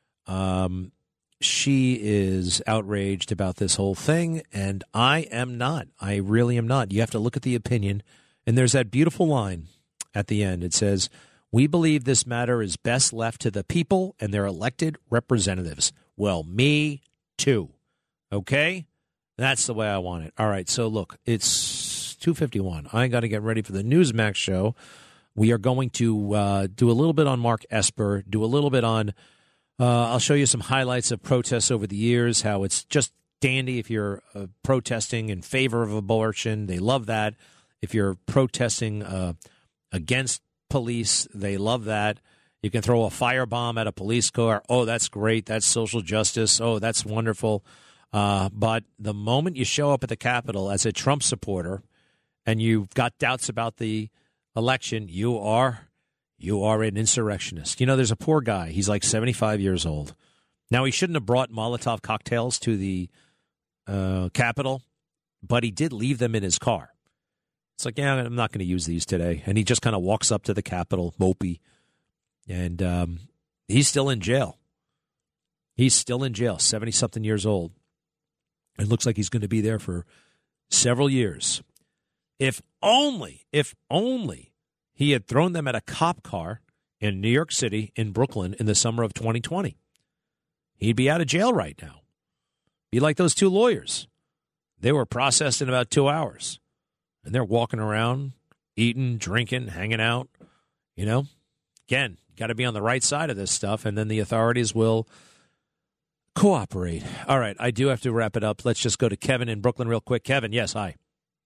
She is outraged about this whole thing, and I am not. I really am not. You have to look at the opinion, and there's that beautiful line at the end. It says, "We believe this matter is best left to the people and their elected representatives." Well, me too. Okay? That's the way I want it. All right, so look, it's 2:51. I got to get ready for the Newsmax show. We are going to do a little bit on Mark Esper, do a little bit on, I'll show you some highlights of protests over the years, how it's just dandy if you're protesting in favor of abortion. They love that. If you're protesting against police, they love that. You can throw a firebomb at a police car. Oh, that's great. That's social justice. Oh, that's wonderful. But the moment you show up at the Capitol as a Trump supporter and you've got doubts about the election, you are an insurrectionist. There's a poor guy. He's like 75 years old. Now, he shouldn't have brought Molotov cocktails to the Capitol, but he did leave them in his car. It's like, yeah, I'm not going to use these today. And he just kind of walks up to the Capitol, mopey, and he's still in jail. He's still in jail, 70-something years old. It looks like he's going to be there for several years. If only he had thrown them at a cop car in New York City, in Brooklyn, in the summer of 2020. He'd be out of jail right now. Be like those two lawyers. They were processed in about 2 hours. And they're walking around, eating, drinking, hanging out. Again, you got to be on the right side of this stuff, and then the authorities will cooperate. All right, I do have to wrap it up. Let's just go to Kevin in Brooklyn real quick. Kevin, yes, hi.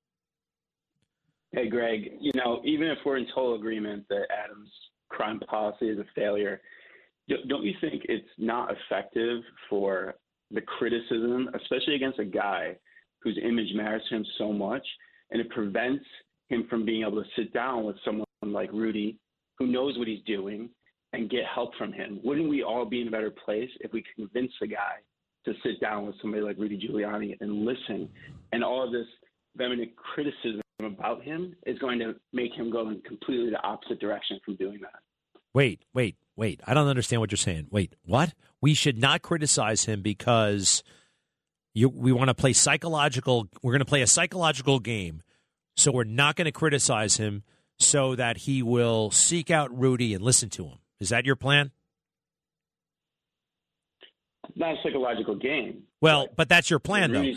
Hey, Greg, even if we're in total agreement that Adams' crime policy is a failure, don't you think it's not effective for the criticism, especially against a guy whose image matters to him so much, and it prevents him from being able to sit down with someone like Rudy, who knows what he's doing, and get help from him? Wouldn't we all be in a better place if we could convince the guy to sit down with somebody like Rudy Giuliani and listen? And all of this vehement criticism about him is going to make him go in completely the opposite direction from doing that. Wait. I don't understand what you're saying. Wait, what? We should not criticize him because we want to play psychological. We're going to play a psychological game, so we're not going to criticize him, so that he will seek out Rudy and listen to him. Is that your plan? Not a psychological game. Well, but that's your plan, though.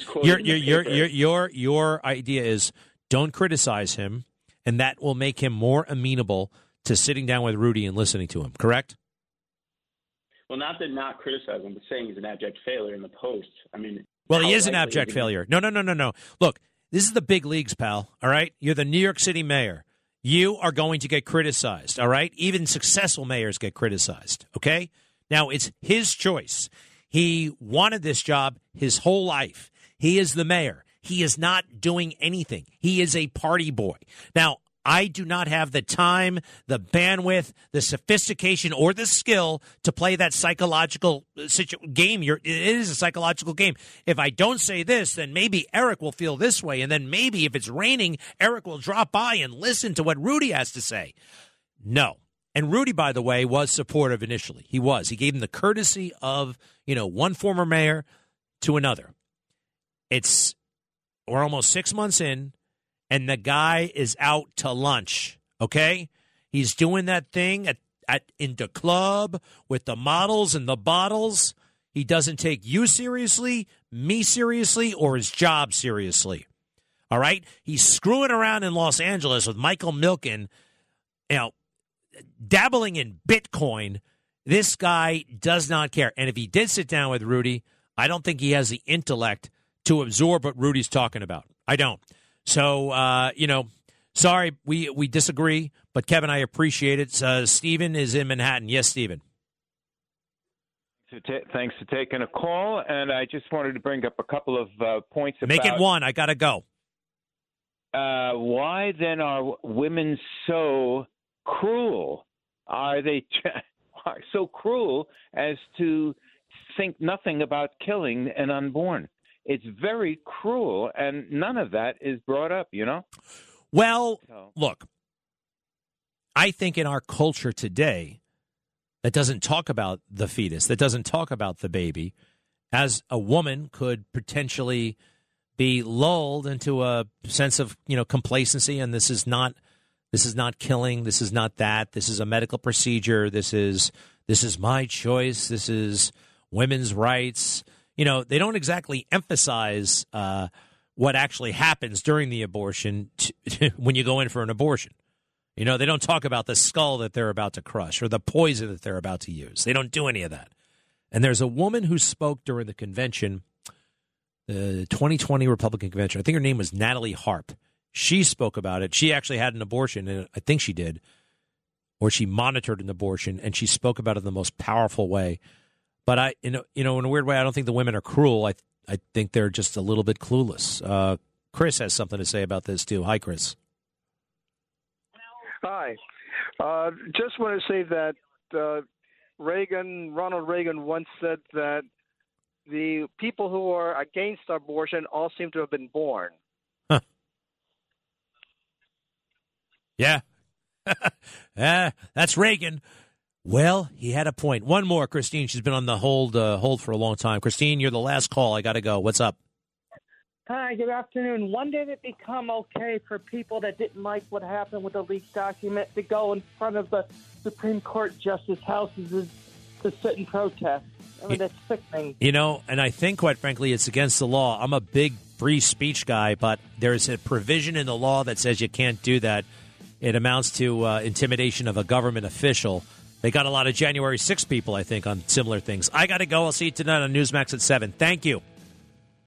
Your idea is don't criticize him, and that will make him more amenable to sitting down with Rudy and listening to him. Correct? Well, not criticizing him, but saying he's an abject failure in the post. I mean, well, he is an abject failure. No. Look, this is the big leagues, pal. All right, you're the New York City mayor. You are going to get criticized. All right, even successful mayors get criticized. Okay, now it's his choice. He wanted this job his whole life. He is the mayor. He is not doing anything. He is a party boy. Now, I do not have the time, the bandwidth, the sophistication, or the skill to play that psychological game. It is a psychological game. If I don't say this, then maybe Eric will feel this way. And then maybe if it's raining, Eric will drop by and listen to what Rudy has to say. No. And Rudy, by the way, was supportive initially. He was. He gave him the courtesy of, one former mayor to another. We're almost 6 months in, and the guy is out to lunch, okay? He's doing that thing in the club with the models and the bottles. He doesn't take you seriously, me seriously, or his job seriously, all right? He's screwing around in Los Angeles with Michael Milken, dabbling in Bitcoin. This guy does not care. And if he did sit down with Rudy, I don't think he has the intellect to absorb what Rudy's talking about. I don't. So, sorry, we disagree. But, Kevin, I appreciate it. Stephen is in Manhattan. Yes, Stephen. Thanks for taking a call. And I just wanted to bring up a couple of points about... Make it one. I got to go. Why, then, are women so cruel? Are they so cruel as to think nothing about killing an unborn? It's very cruel, and none of that is brought up, Well, look, I think in our culture today that doesn't talk about the fetus, that doesn't talk about the baby, as a woman could potentially be lulled into a sense of, complacency, and this is not killing, this is not that, this is a medical procedure, this is my choice, this is women's rights. They don't exactly emphasize what actually happens during the abortion when you go in for an abortion. They don't talk about the skull that they're about to crush or the poison that they're about to use. They don't do any of that. And there's a woman who spoke during the convention, the 2020 Republican convention. I think her name was Natalie Harp. She spoke about it. She actually had an abortion, and I think she did, or she monitored an abortion, and she spoke about it in the most powerful way. But in a weird way, I don't think the women are cruel. I think they're just a little bit clueless. Chris has something to say about this too. Hi, Chris. Hi. Just want to say that Ronald Reagan once said that the people who are against abortion all seem to have been born. Huh. Yeah. That's Reagan. Well, he had a point. One more, Christine. She's been on the hold for a long time. Christine, you're the last call. I got to go. What's up? Hi, good afternoon. When did it become okay for people that didn't like what happened with the leaked document to go in front of the Supreme Court justice houses to sit and protest? I mean, that's sickening. And I think, quite frankly, it's against the law. I'm a big free speech guy, but there's a provision in the law that says you can't do that. It amounts to intimidation of a government official. They got a lot of January 6 people, I think, on similar things. I got to go. I'll see you tonight on Newsmax at 7. Thank you.